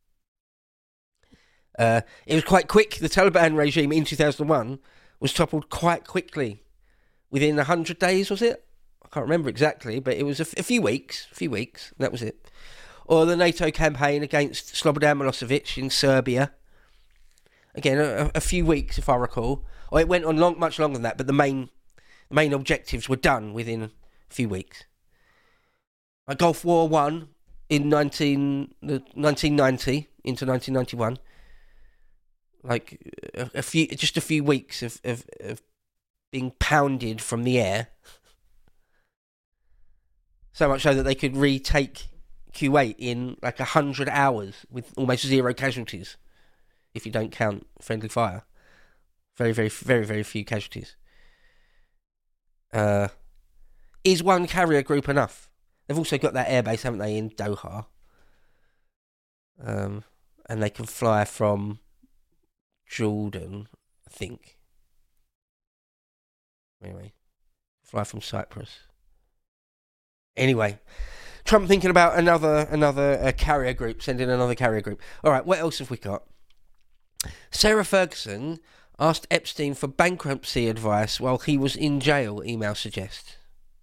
Uh, it was quite quick. The Taliban regime in two thousand one was toppled quite quickly. Within one hundred days, was it? I can't remember exactly, but it was a, f- a few weeks. A few weeks, that was it. Or the NATO campaign against Slobodan Milosevic in Serbia. Again, a, a few weeks, if I recall. Or it went on long, much longer than that, but the main main objectives were done within a few weeks. Like Gulf War One in nineteen, nineteen ninety into nineteen ninety-one. Like a, a few, just a few weeks of, of, of being pounded from the air. So much so that they could retake Kuwait in like a hundred hours with almost zero casualties, if you don't count friendly fire. Very, very, very, very few casualties. Uh, is one carrier group enough? They've also got that airbase, haven't they, in Doha? Um, and they can fly from Jordan, I think. Anyway, fly from Cyprus. Anyway, Trump thinking about another another uh, carrier group, sending another carrier group. All right, what else have we got? Sarah Ferguson asked Epstein for bankruptcy advice while he was in jail, email suggests.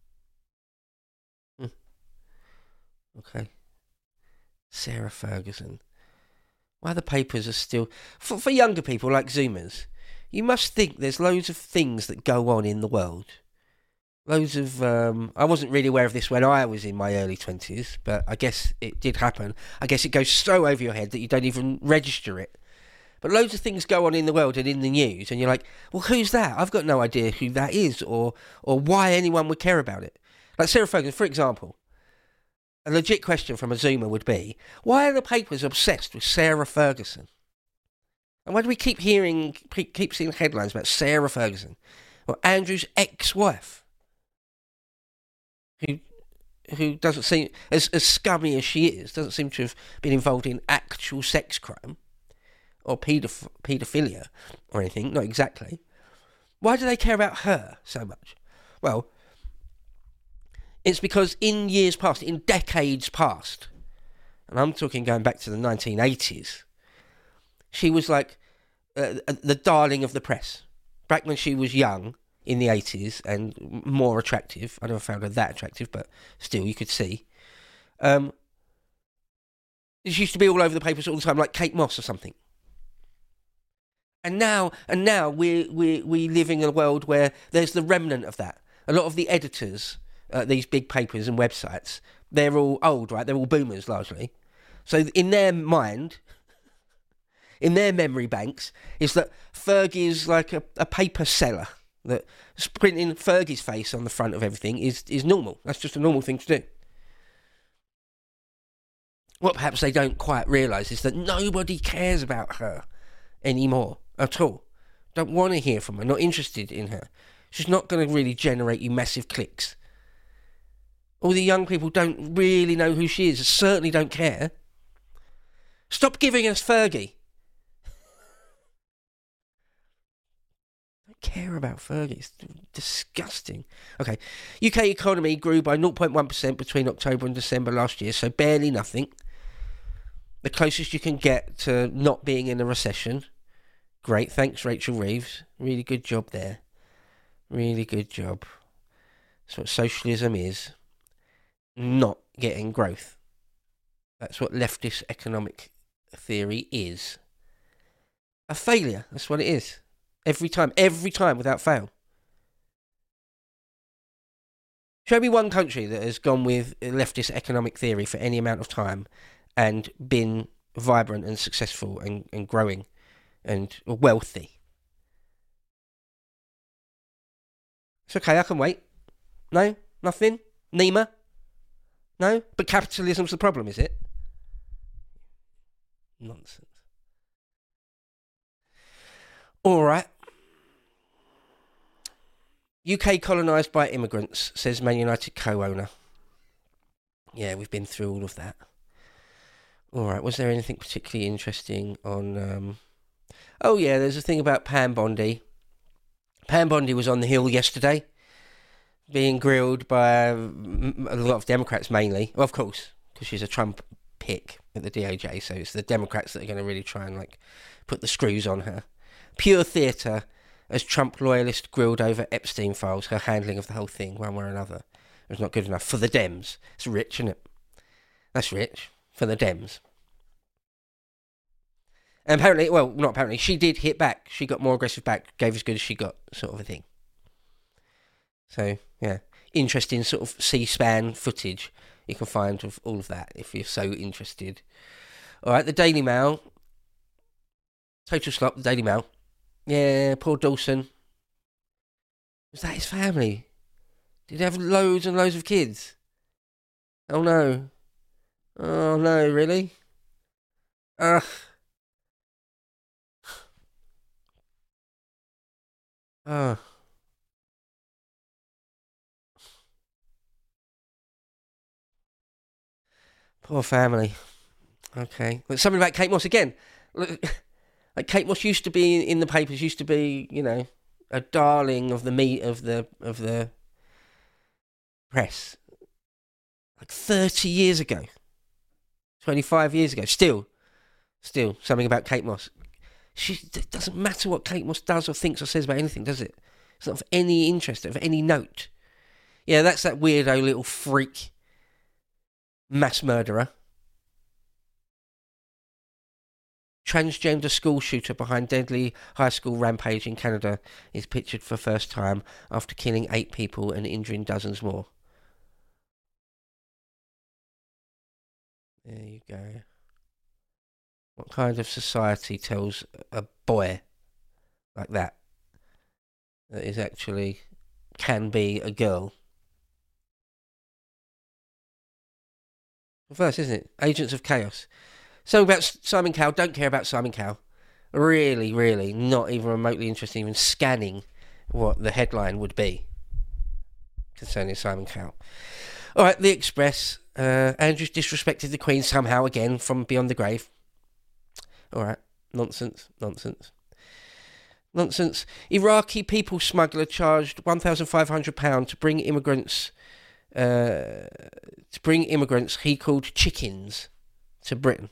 Hmm. Okay. Sarah Ferguson. Why the papers are still... For, for younger people like Zoomers, you must think there's loads of things that go on in the world. Loads of... Um, I wasn't really aware of this when I was in my early twenties, but I guess it did happen. I guess it goes so over your head that you don't even register it. But loads of things go on in the world and in the news, and you're like, well, who's that? I've got no idea who that is, or or why anyone would care about it. Like Sarah Ferguson, for example. A legit question from a Zoomer would be, why are the papers obsessed with Sarah Ferguson? And why do we keep hearing, keep seeing headlines about Sarah Ferguson? Or Andrew's ex-wife, who who doesn't seem, as, as scummy as she is, doesn't seem to have been involved in actual sex crime or paedoph- paedophilia or anything, not exactly. Why do they care about her so much? Well, it's because in years past, in decades past, and I'm talking going back to the nineteen eighties, she was like uh, the darling of the press. Back when she was young, in the eighties, and more attractive. I never found her that attractive, but still, you could see. Um, she used to be all over the papers all the time, like Kate Moss or something. And now, and now we we we living in a world where there's the remnant of that. A lot of the editors, uh, these big papers and websites, they're all old, right? They're all boomers largely. So in their mind, in their memory banks, is that Fergie's like a, a paper seller. That printing Fergie's face on the front of everything is is normal. That's just a normal thing to do. What perhaps they don't quite realise is that nobody cares about her anymore at all. Don't want to hear from her, not interested in her. She's not going to really generate you massive clicks. All the young people don't really know who she is, certainly don't care. Stop giving us Fergie. Don't care about Fergie, it's disgusting. Okay, U K economy grew by zero point one percent between October and December last year, so barely nothing. The closest you can get to not being in a recession. Great, thanks Rachel Reeves. Really good job there. Really good job. That's what socialism is. Not getting growth. That's what leftist economic theory is. A failure, that's what it is. Every time, every time without fail. Show me one country that has gone with leftist economic theory for any amount of time and been vibrant and successful and, and growing and wealthy. It's okay, I can wait. No? Nothing? Nima? No? But capitalism's the problem, is it? Nonsense. Alright. U K colonised by immigrants, says Man United co-owner. Yeah, we've been through all of that. Alright, was there anything particularly interesting on... Um... Oh yeah, there's a thing about Pam Bondi. Pam Bondi was on the Hill yesterday, being grilled by a lot of Democrats mainly. Well, of course, because she's a Trump pick at the D O J, so it's the Democrats that are going to really try and like put the screws on her. Pure theatre, as Trump loyalist grilled over Epstein files, her handling of the whole thing, one way or another. It was not good enough for the Dems. It's rich, isn't it? That's rich. For the Dems. And apparently, well, not apparently, she did hit back. She got more aggressive back, gave as good as she got, sort of a thing. So, yeah. Interesting sort of C-SPAN footage you can find of all of that, if you're so interested. Alright, the Daily Mail. Total slop, the Daily Mail. Yeah, poor Dawson. Was that his family? Did he have loads and loads of kids? Oh no. Oh no, really? Ugh. Oh. Poor family. Okay. But something about Kate Moss again. Look, like Kate Moss used to be in the papers, used to be, you know, a darling of the meat of the of the press. Like thirty years ago. twenty-five years ago. Still. Still. Something about Kate Moss. She, it doesn't matter what Kate Moss does or thinks or says about anything, does it? It's not of any interest, of any note. Yeah, that's that weirdo little freak mass murderer. Transgender school shooter behind deadly high school rampage in Canada is pictured for first time after killing eight people and injuring dozens more. There you go. What kind of society tells a boy like that that is actually can be a girl? First, isn't it? Agents of Chaos. Something about Simon Cowell. Don't care about Simon Cowell. Really, really, not even remotely interested in even scanning what the headline would be concerning Simon Cowell. All right, The Express. Uh, Andrews disrespected the Queen somehow again from beyond the grave. All right, nonsense, nonsense. Nonsense. Iraqi people smuggler charged one thousand five hundred pounds to bring immigrants, uh, to bring immigrants he called chickens to Britain.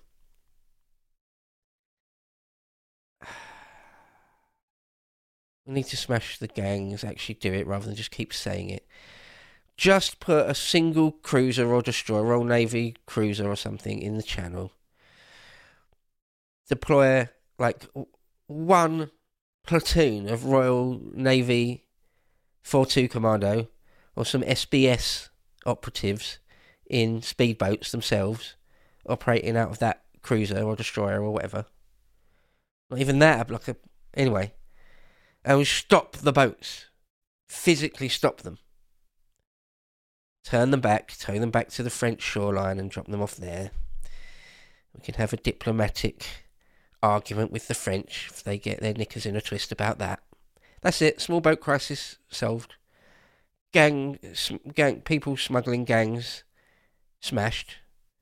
We need to smash the gangs, actually do it rather than just keep saying it. Just put a single cruiser or destroyer, Royal Navy cruiser or something in the channel. Deploy like one platoon of Royal Navy four two Commando or some S B S operatives in speedboats themselves operating out of that cruiser or destroyer or whatever. Not even that, like a... Anyway. And we stop the boats. Physically stop them. Turn them back, tow them back to the French shoreline and drop them off there. We can have a diplomatic argument with the French if they get their knickers in a twist about that. That's it. Small boat crisis solved. Gang, gang, people smuggling gangs smashed.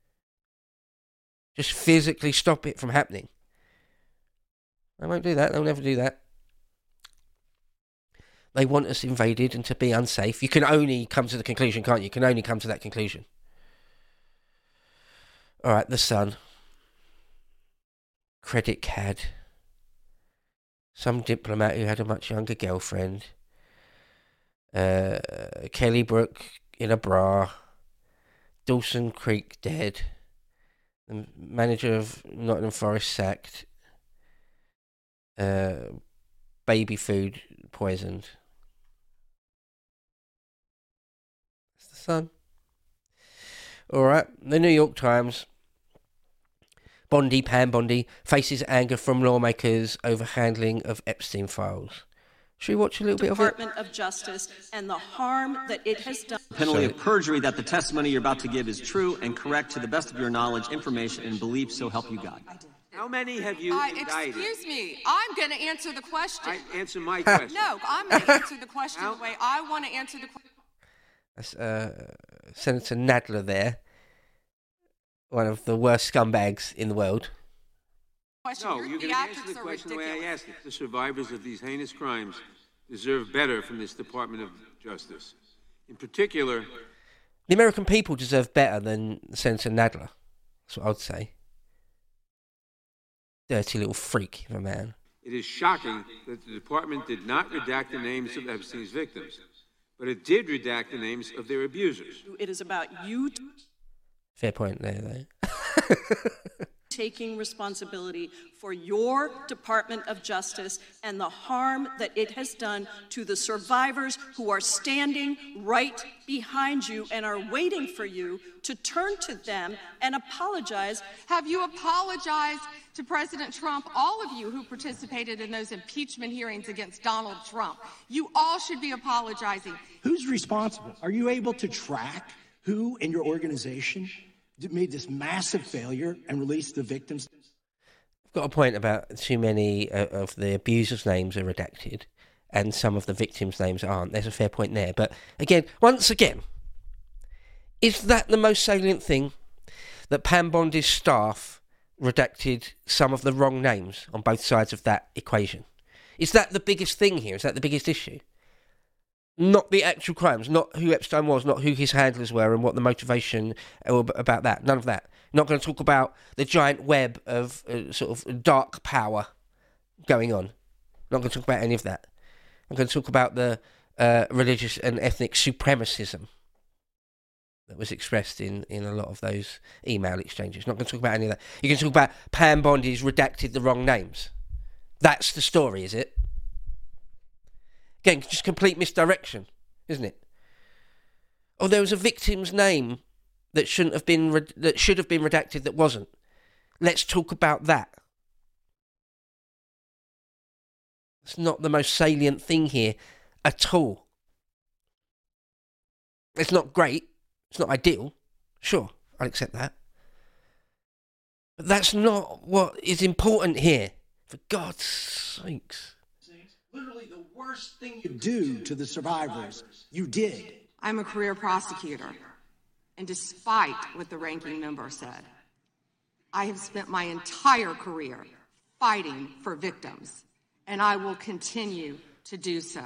Just physically stop it from happening. They won't do that. They'll never do that. They want us invaded and to be unsafe. You can only come to the conclusion, can't you? You can only come to that conclusion. All right, the Sun. Credit card. Some diplomat who had a much younger girlfriend. Uh, Kelly Brook in a bra. Dawson Creek dead. The manager of Nottingham Forest sacked. Uh, baby food poisoned. That's the Sun. Alright, the New York Times. Bondi, Pam Bondi, faces anger from lawmakers over handling of Epstein files. Should we watch a little bit of it? Department of Justice and the harm that it has done. Penalty of perjury that the testimony you're about to give is true and correct to the best of your knowledge, information, and belief, so help you God. How many have you Uh, indicted? excuse me, I'm going to answer the question. I answer my question. No, I'm going to answer the question How- the way I want to answer the question. That's uh, Senator Nadler there. One of the worst scumbags in the world. No, Your you can answer theatrics the are question the way I ridiculous. asked it. The survivors of these heinous crimes deserve better from this Department of Justice. In particular, The American people deserve better than Senator Nadler. That's what I would say. Dirty little freak of a man. it is shocking that the department did not redact the names of Epstein's victims, but it did redact the names of their abusers. It is about you Fair point there, though. taking responsibility for your Department of Justice and the harm that it has done to the survivors who are standing right behind you and are waiting for you to turn to them and apologize. Have you apologized to President Trump, all of you who participated in those impeachment hearings against Donald Trump? You all should be apologizing. Who's responsible? Are you able to track who in your organization made this massive failure and released the victims? I've got a point about too many uh, of the abusers' names are redacted and some of the victims' names aren't. There's a fair point there. But again, once again, is that the most salient thing? That Pam Bondi's staff redacted some of the wrong names on both sides of that equation? Is that the biggest thing here? Is that the biggest issue? Not the actual crimes, not who Epstein was, not who his handlers were and what the motivation about that. None of that. Not going to talk about the giant web of uh, sort of dark power going on. Not going to talk about any of that. I'm going to talk about the uh, religious and ethnic supremacism that was expressed in, in a lot of those email exchanges. Not going to talk about any of that. You can talk about Pam Bondi's redacted the wrong names. That's the story, is it? Again, just complete misdirection, isn't it? Oh, there was a victim's name that shouldn't have been re- that should have been redacted that wasn't. Let's talk about that. It's not the most salient thing here at all. It's not great. It's not ideal. Sure, I'll accept that. But that's not what is important here. For God's sakes. Literally the worst thing you do to the survivors, you did. I'm a career prosecutor, and despite what the ranking member said, I have spent my entire career fighting for victims, and I will continue to do so.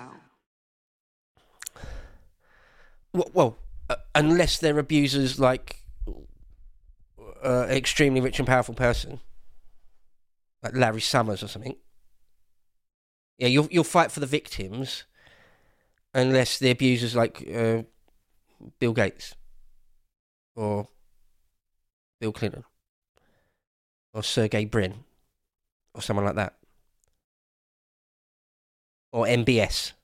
Well, well uh, unless they're abusers like uh, an extremely rich and powerful person, like Larry Summers or something. Yeah, you'll you'll fight for the victims, unless the abusers like uh, Bill Gates or Bill Clinton or Sergey Brin or someone like that. or M B S.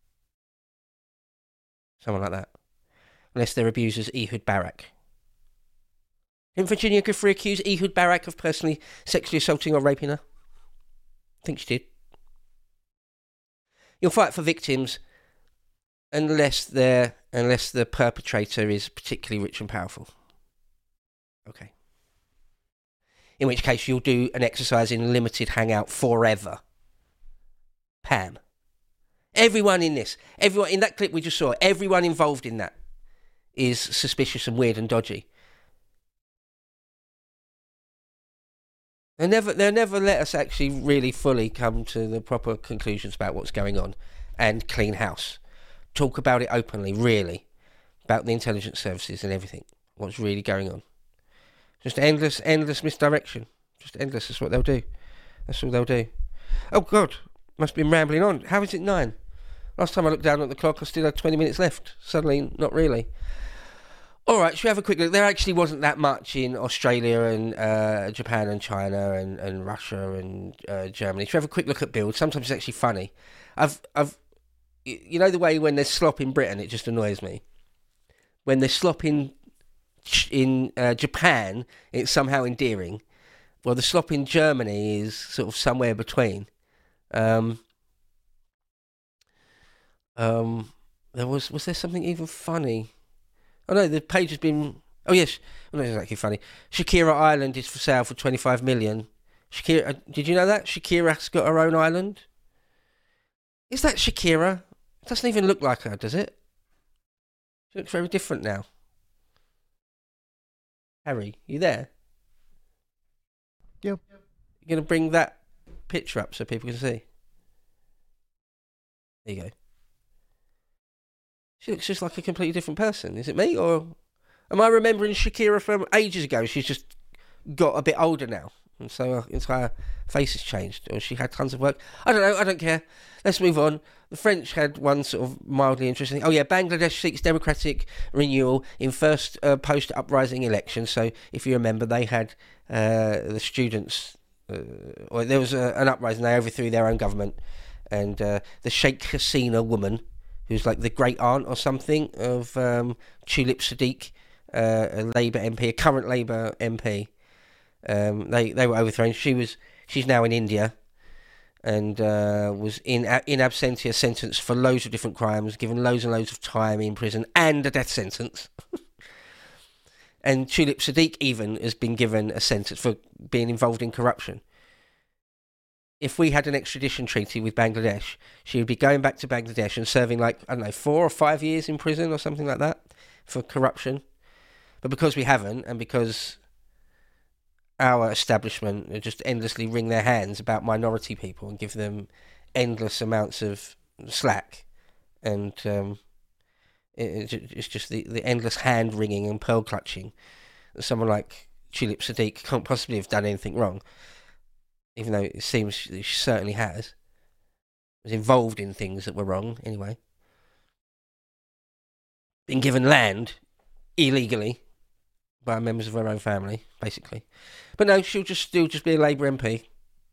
Someone like that. Unless their abuser's Ehud Barak. Didn't Virginia Giuffre accuse Ehud Barak of personally sexually assaulting or raping her? I think she did. You'll fight for victims unless they're unless the perpetrator is particularly rich and powerful. Okay. In which case you'll do an exercise in limited hangout forever. Pam. Everyone in this, everyone in that clip we just saw, everyone involved in that is suspicious and weird and dodgy. They'll never, they'll never let us actually really fully come to the proper conclusions about what's going on and clean house. Talk about it openly, really, about the intelligence services and everything. What's really going on. Just endless, endless misdirection. Just endless, that's what they'll do. That's all they'll do. Oh, God, must have been rambling on. How is it nine? Last time I looked down at the clock, I still had twenty minutes left. Suddenly, not really. All right, should we have a quick look? There actually wasn't that much in Australia and uh, Japan and China and, and Russia and uh, Germany. Should we have a quick look at build? Sometimes it's actually funny. I've, I've, you know the way when there's slop in Britain, it just annoys me. When there's slop in in uh, Japan, it's somehow endearing. Well, the slop in Germany is sort of somewhere between. Um, um, there was was there something even funny? Oh no, the page has been. Oh yes, well, not exactly funny. Shakira Island is for sale for twenty-five million. Shakira, did you know that Shakira's got her own island? Is that Shakira? It doesn't even look like her, does it? She looks very different now. Harry, you there? Yep. You're gonna bring that picture up so people can see. There you go. She looks just like a completely different person. Is it me, or am I remembering Shakira from ages ago? She's just got a bit older now, and so her entire face has changed, or she had tons of work. I don't know. I don't care. Let's move on. The French had one sort of mildly interesting. Oh yeah, Bangladesh seeks democratic renewal in first uh, post-uprising election. So if you remember, they had uh, the students, uh, or there was a, an uprising. They overthrew their own government, and uh, the Sheikh Hasina woman, who's like the great aunt or something of um, Tulip Sadiq, uh, a Labour M P, a current Labour M P. Um, they they were overthrown. She was she's now in India, and uh, was in in absentia sentenced for loads of different crimes, given loads and loads of time in prison and a death sentence. And Tulip Sadiq even has been given a sentence for being involved in corruption. If we had an extradition treaty with Bangladesh, she would be going back to Bangladesh and serving like, I don't know, four or five years in prison or something like that for corruption. But because we haven't, and because our establishment just endlessly wring their hands about minority people and give them endless amounts of slack, and um, it, it's just the, the endless hand-wringing and pearl-clutching that someone like Tulip Sadiq can't possibly have done anything wrong. Even though it seems she certainly has. Was involved in things that were wrong, anyway. Been given land illegally by members of her own family, basically. But no, she'll just still just be a Labour M P.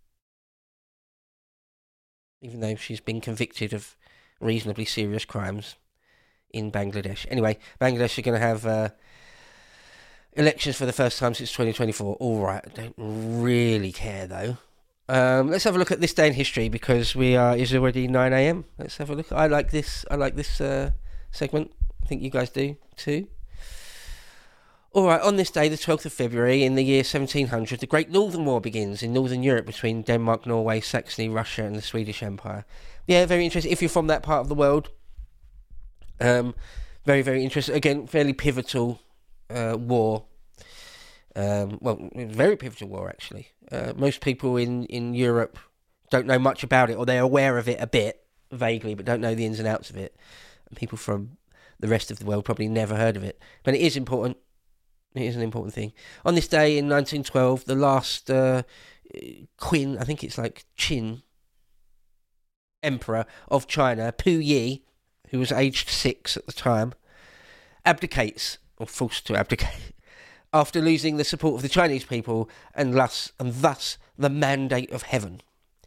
Even though she's been convicted of reasonably serious crimes in Bangladesh. Anyway, Bangladesh are going to have uh, elections for the first time since twenty twenty-four. All right, I don't really care, though. Um, let's have a look at this day in history, because we are it's already nine a.m. Let's have a look. I like this. I like this uh, segment. I think you guys do too. All right. On this day, the twelfth of February, in the year seventeen hundred, the Great Northern War begins in Northern Europe between Denmark, Norway, Saxony, Russia, and the Swedish Empire. Yeah, very interesting. If you're from that part of the world, um, very very interesting. Again, fairly pivotal uh, war. Um, well, very pivotal war, actually. Uh, most people in, in Europe don't know much about it, or they're aware of it a bit, vaguely, but don't know the ins and outs of it. And people from the rest of the world probably never heard of it. But it is important. It is an important thing. On this day in nineteen twelve, the last uh, Qin, I think it's like Qin, Emperor of China, Puyi, who was aged six at the time, abdicates, or forced to abdicate, after losing the support of the Chinese people and thus, and thus the mandate of heaven.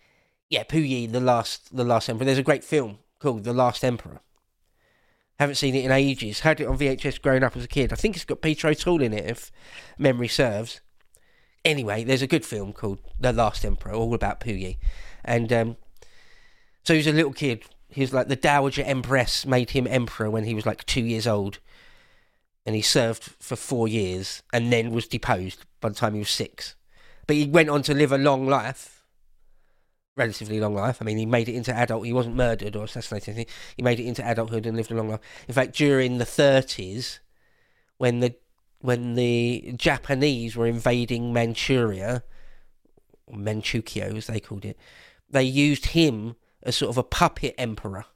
Yeah, Puyi, the last, the last emperor. There's a great film called The Last Emperor. Haven't seen it in ages. Had it on V H S growing up as a kid. I think it's got Peter O'Toole in it, if memory serves. Anyway, there's a good film called The Last Emperor, all about Puyi. And um, so he was a little kid. He was like the Dowager Empress made him emperor when he was like two years old. And he served for four years and then was deposed by the time he was six. But he went on to live a long life. Relatively long life. I mean, he made it into adult. He wasn't murdered or assassinated. He made it into adulthood and lived a long life. In fact, during the thirties, when the when the Japanese were invading Manchuria, or Manchukuo as they called it, they used him as sort of a puppet emperor.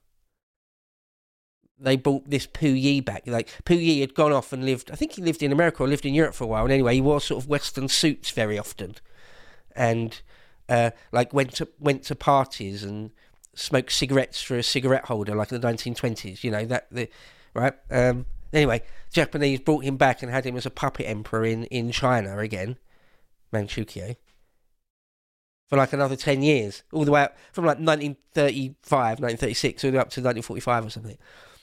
They brought this Puyi back. Like Puyi had gone off and lived. I think he lived in America or lived in Europe for a while. And anyway, he wore sort of Western suits very often, and. Uh, like went to went to parties and smoked cigarettes through a cigarette holder, like in the nineteen twenties. You know that the right. Um, anyway, Japanese brought him back and had him as a puppet emperor in, in China again, Manchukuo, for like another ten years, all the way up from like nineteen thirty-five, nineteen thirty-six, all the way up to nineteen forty-five or something.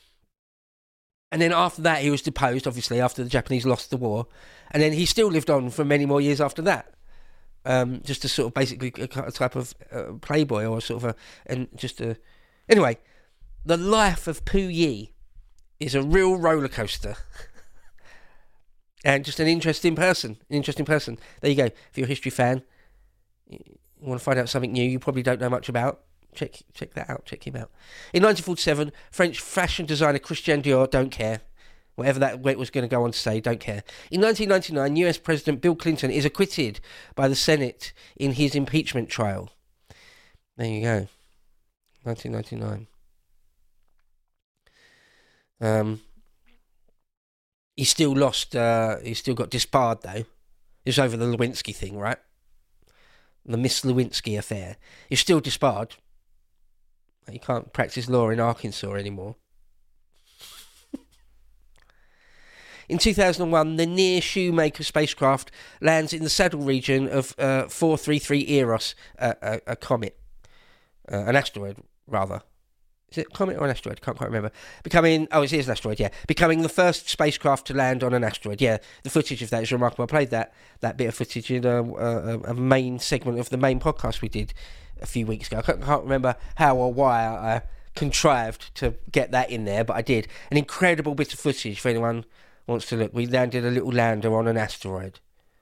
And then after that, he was deposed, obviously, after the Japanese lost the war, and then he still lived on for many more years after that. Um, just a sort of basically a type of uh, playboy or sort of a, and just a, anyway, the life of Puyi is a real roller coaster. And just an interesting person, an interesting person. There you go. If you're a history fan, you want to find out something new you probably don't know much about, check check that out, check him out. In nineteen forty-seven, French fashion designer Christian Dior, don't care. Whatever that was going to go on to say, don't care. In nineteen ninety-nine, U S President Bill Clinton is acquitted by the Senate in his impeachment trial. There you go. nineteen ninety-nine. Um, he still lost, uh, he still got disbarred though. It's over the Lewinsky thing, right? The Miss Lewinsky affair. He's still disbarred. He can't practice law in Arkansas anymore. In two thousand one, the Near Shoemaker spacecraft lands in the saddle region of uh, four thirty-three Eros, uh, a, a comet, uh, an asteroid, rather. Is it a comet or an asteroid? Can't quite remember. Becoming, oh, it is an asteroid, yeah. Becoming the first spacecraft to land on an asteroid, yeah. The footage of that is remarkable. I played that that bit of footage in a, a, a main segment of the main podcast we did a few weeks ago. I can't, can't remember how or why I contrived to get that in there, but I did. An incredible bit of footage for anyone wants to look. We landed a little lander on an asteroid.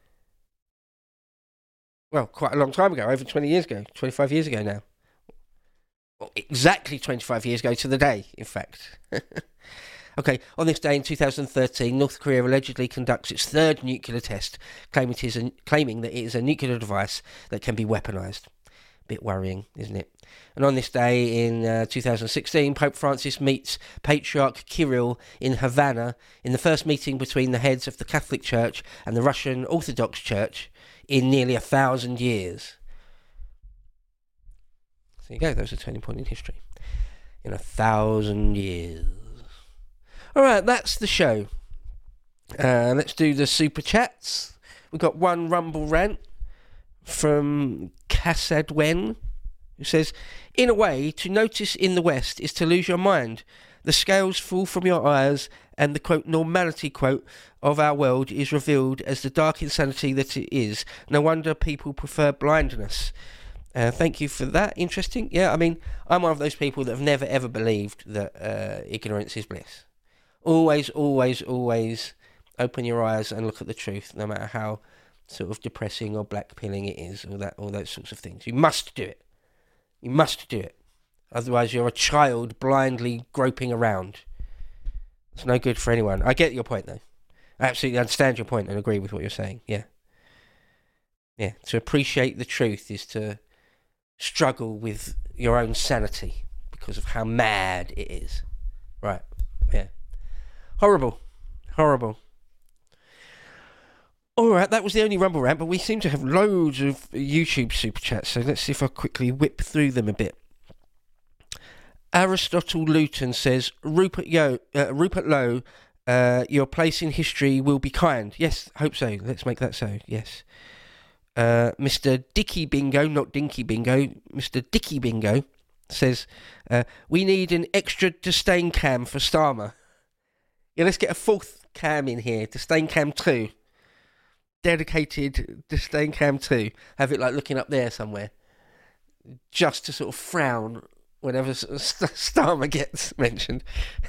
Well, quite a long time ago, over twenty years ago, twenty-five years ago now. Well, exactly twenty-five years ago to the day, in fact. Okay, on this day in two thousand thirteen, North Korea allegedly conducts its third nuclear test, claiming, it is a, claiming that it is a nuclear device that can be weaponized. Bit worrying, isn't it? And on this day in uh, two thousand sixteen, Pope Francis meets Patriarch Kirill in Havana in the first meeting between the heads of the Catholic Church and the Russian Orthodox Church in nearly a thousand years. So there you go, that was a turning point in history. In a thousand years. Alright, that's the show. Uh, let's do the super chats. We've got one Rumble rant from Casadwen, who says, in a way, to notice in the West is to lose your mind. The scales fall from your eyes, and the, quote, normality, quote, of our world is revealed as the dark insanity that it is. No wonder people prefer blindness. Uh, thank you for that. Interesting. Yeah, I mean, I'm one of those people that have never, ever believed that uh, ignorance is bliss. Always, always, always open your eyes and look at the truth, no matter how sort of depressing or blackpilling it is, all that, all those sorts of things. You must do it. You must do it. Otherwise, you're a child blindly groping around. It's no good for anyone. I get your point, though. I absolutely understand your point and agree with what you're saying. Yeah. Yeah. To appreciate the truth is to struggle with your own sanity because of how mad it is. Right. Yeah. Horrible. Horrible. Alright, that was the only Rumble rant, but we seem to have loads of YouTube super chats, so let's see if I quickly whip through them a bit. Aristotle Luton says, Rupert, Yo, uh, Rupert Lowe, uh, your place in history will be kind. Yes, hope so. Let's make that so, yes. Uh, Mister Dicky Bingo, not Dinky Bingo, Mister Dicky Bingo says, uh, we need an extra disdain cam for Starmer. Yeah, let's get a fourth cam in here, disdain cam two. Dedicated disdain cam two. Have it like looking up there somewhere. Just to sort of frown whenever St- Starmer gets mentioned.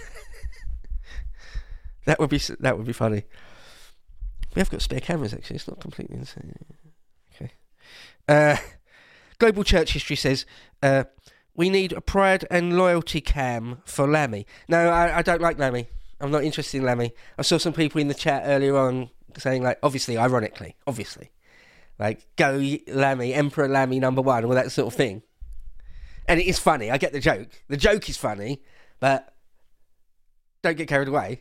that would be that would be funny. We have got spare cameras actually, it's not completely insane. Okay. Uh, Global Church History says, uh, we need a pride and loyalty cam for Lammy. No, I, I don't like Lammy. I'm not interested in Lammy. I saw some people in the chat earlier on saying, like, obviously, ironically, obviously, like, go Lammy, Emperor Lammy number one, all that sort of thing. And it is funny. I get the joke. The joke is funny, but don't get carried away.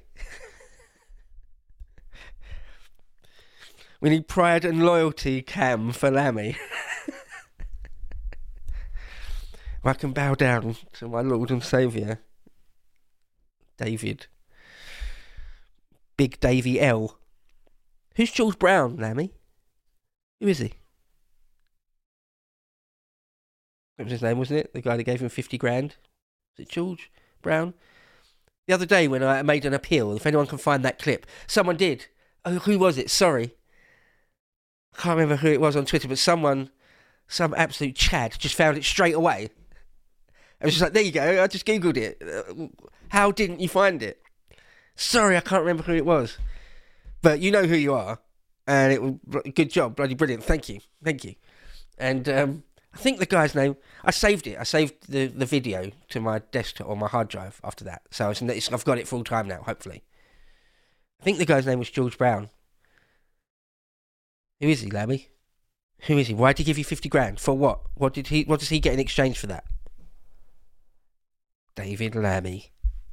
We need pride and loyalty cam for Lammy. I can bow down to my Lord and Saviour, David. Big Davy L. Who's George Brown, Lammy? Who is he? That was his name, wasn't it? The guy that gave him fifty grand. Was it George Brown? The other day when I made an appeal, if anyone can find that clip, someone did. Oh, who was it? Sorry. I can't remember who it was on Twitter, but someone, some absolute Chad, just found it straight away. I was just like, there you go, I just Googled it. How didn't you find it? Sorry, I can't remember who it was. But you know who you are. And it was good job, bloody brilliant. Thank you, thank you. And um, I think the guy's name, I saved it. I saved the, the video to my desktop or my hard drive after that. So it's, it's, I've got it full time now, hopefully. I think the guy's name was George Brown. Who is he, Lammy? Who is he? Why did he give you fifty grand? For what? What did he? What does he get in exchange for that? David Lammy.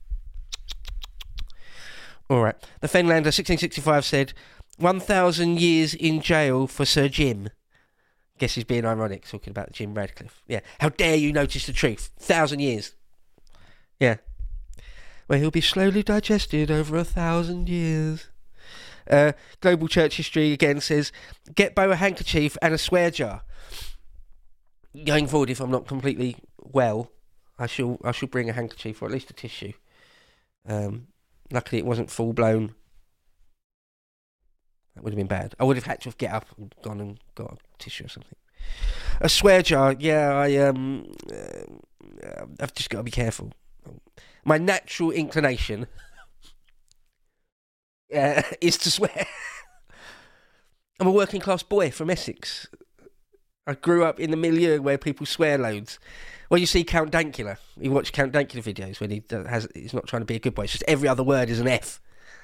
All right. The Fenlander sixteen sixty-five said, one thousand years in jail for Sir Jim. Guess he's being ironic, talking about Jim Radcliffe. Yeah. How dare you notice the truth? Thousand years. Yeah. Where he'll be slowly digested over a thousand years. Uh, Global Church History again says, get Bo a handkerchief and a swear jar. Going forward, if I'm not completely well, I shall I shall bring a handkerchief or at least a tissue. Um, luckily, it wasn't full blown. That would have been bad. I would have had to have get up and gone and got a tissue or something. A swear jar, yeah. I um, uh, I've just got to be careful. My natural inclination uh, is to swear. I'm a working class boy from Essex. I grew up in the milieu where people swear loads. Well, you see Count Dankula. You watch Count Dankula videos when he has he's not trying to be a good boy. It's just every other word is an F.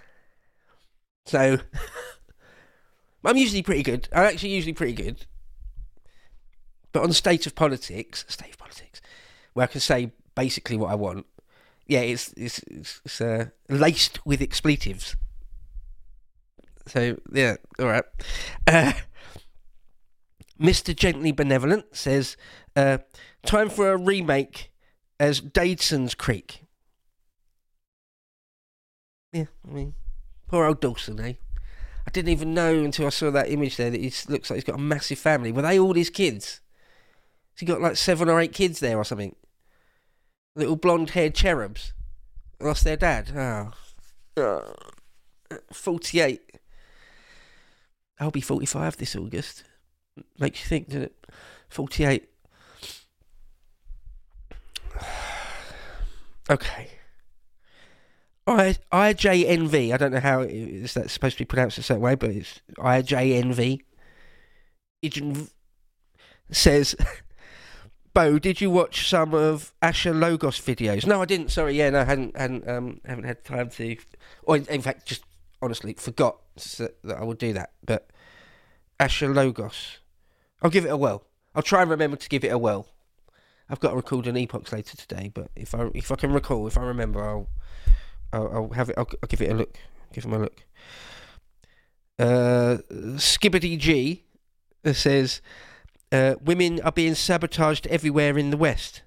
So I'm usually pretty good. I'm actually usually pretty good. But on State of Politics, State of Politics, where I can say basically what I want, yeah, it's it's it's, it's uh, laced with expletives. So yeah, all right. Uh, Mister Gently Benevolent says, uh, time for a remake as Dadeson's Creek. Yeah, I mean, poor old Dawson, eh? I didn't even know until I saw that image there that he looks like he's got a massive family. Were they all his kids? Has he got like seven or eight kids there or something? Little blonde-haired cherubs. Lost their dad. Oh. oh. forty-eight. I'll be forty-five this August. Makes you think, doesn't it? forty-eight. Okay. I I J N V. I don't know how it, is that supposed to be pronounced a certain way, but it's I J N V. Ijan says, Bo, did you watch some of Asher Logos videos? No, I didn't. Sorry, yeah, no, I hadn't, hadn't, um, haven't had time to, or in, in fact, just honestly forgot that I would do that. But Asher Logos, I'll give it a whirl. I'll try and remember to give it a whirl. I've got to record an epoch later today, but if I if I can recall, if I remember, I'll I'll, I'll have it. I'll, I'll give it a look. Give him a look. Uh, Skibbity G says, uh, women are being sabotaged everywhere in the West.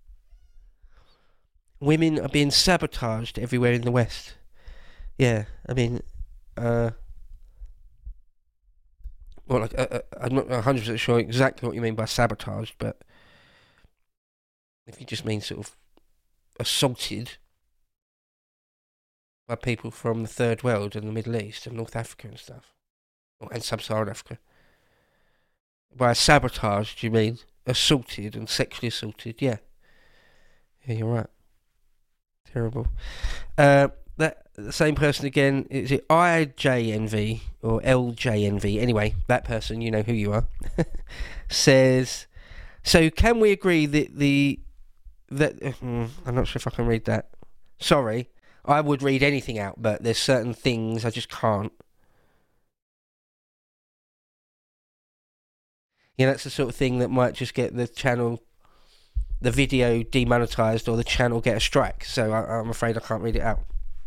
Women are being sabotaged everywhere in the West. Yeah, I mean, uh, Well, like, uh, uh, I'm not one hundred percent sure exactly what you mean by sabotaged, but if you just mean sort of assaulted by people from the third world and the Middle East and North Africa and stuff, or, and sub-Saharan Africa. By sabotaged, you mean assaulted and sexually assaulted? Yeah. Yeah, you're right. Terrible. Uh, that the same person again, is it I J N V or L J N V? Anyway, that person, you know who you are, says, so can we agree that the, that, uh, I'm not sure if I can read that. Sorry, I would read anything out, but there's certain things I just can't. Yeah, that's the sort of thing that might just get the channel, the video demonetized, or the channel get a strike. So I, I'm afraid I can't read it out.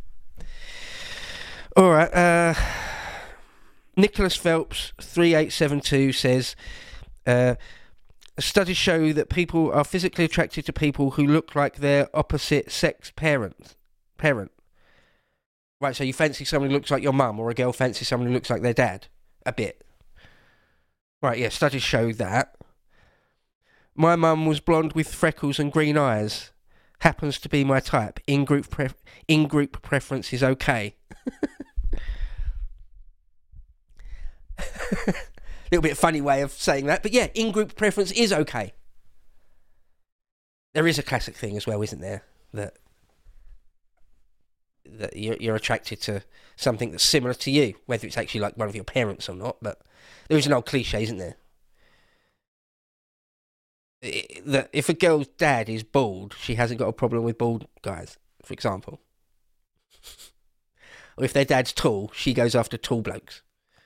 All right. Uh, Nicholas Phelps three eight seven two says, uh, studies show that people are physically attracted to people who look like their opposite sex parent. Parent. Right. So you fancy someone who looks like your mum, or a girl fancies someone who looks like their dad a bit. Right, yeah, studies show that. My mum was blonde with freckles and green eyes. Happens to be my type. In-group pre- in-group preference is okay. A little bit funny way of saying that, but yeah, in-group preference is okay. There is a classic thing as well, isn't there? That that you're, you're attracted to something that's similar to you, whether it's actually like one of your parents or not, but there is an old cliche, isn't there? It, that if a girl's dad is bald, she hasn't got a problem with bald guys, for example. Or if their dad's tall, she goes after tall blokes.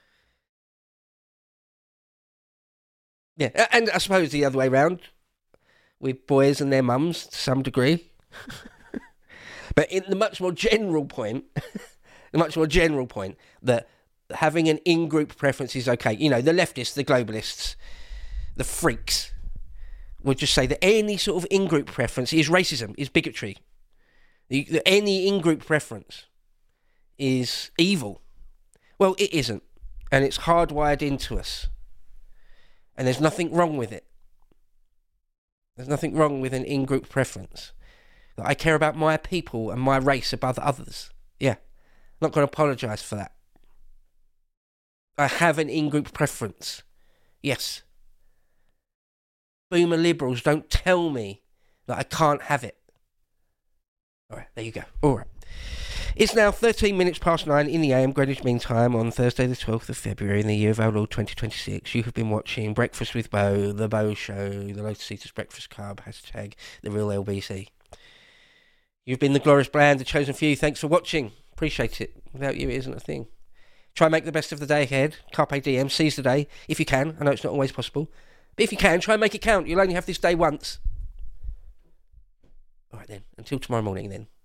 Yeah, and I suppose the other way round, with boys and their mums to some degree. But in the much more general point, the much more general point that having an in-group preference is okay. You know, the leftists, the globalists, the freaks would just say that any sort of in-group preference is racism, is bigotry. The, any in-group preference is evil. Well, it isn't. And it's hardwired into us. And there's nothing wrong with it. There's nothing wrong with an in-group preference. That I care about my people and my race above others. Yeah. Not going to apologise for that. I have an in-group preference. Yes. Boomer liberals, don't tell me that I can't have it. All right, there you go. All right. It's now thirteen minutes past nine in the A M Greenwich Mean Time on Thursday the twelfth of February in the year of our Lord twenty twenty-six. You have been watching Breakfast with Bo, The Bo Show, the Lotus Eaters Breakfast Club, hashtag The Real L B C. You've been the glorious brand, the chosen few. Thanks for watching. Appreciate it. Without you, it isn't a thing. Try and make the best of the day ahead. Carpe diem. Seize the day. If you can. I know it's not always possible. But if you can, try and make it count. You'll only have this day once. All right then. Until tomorrow morning then.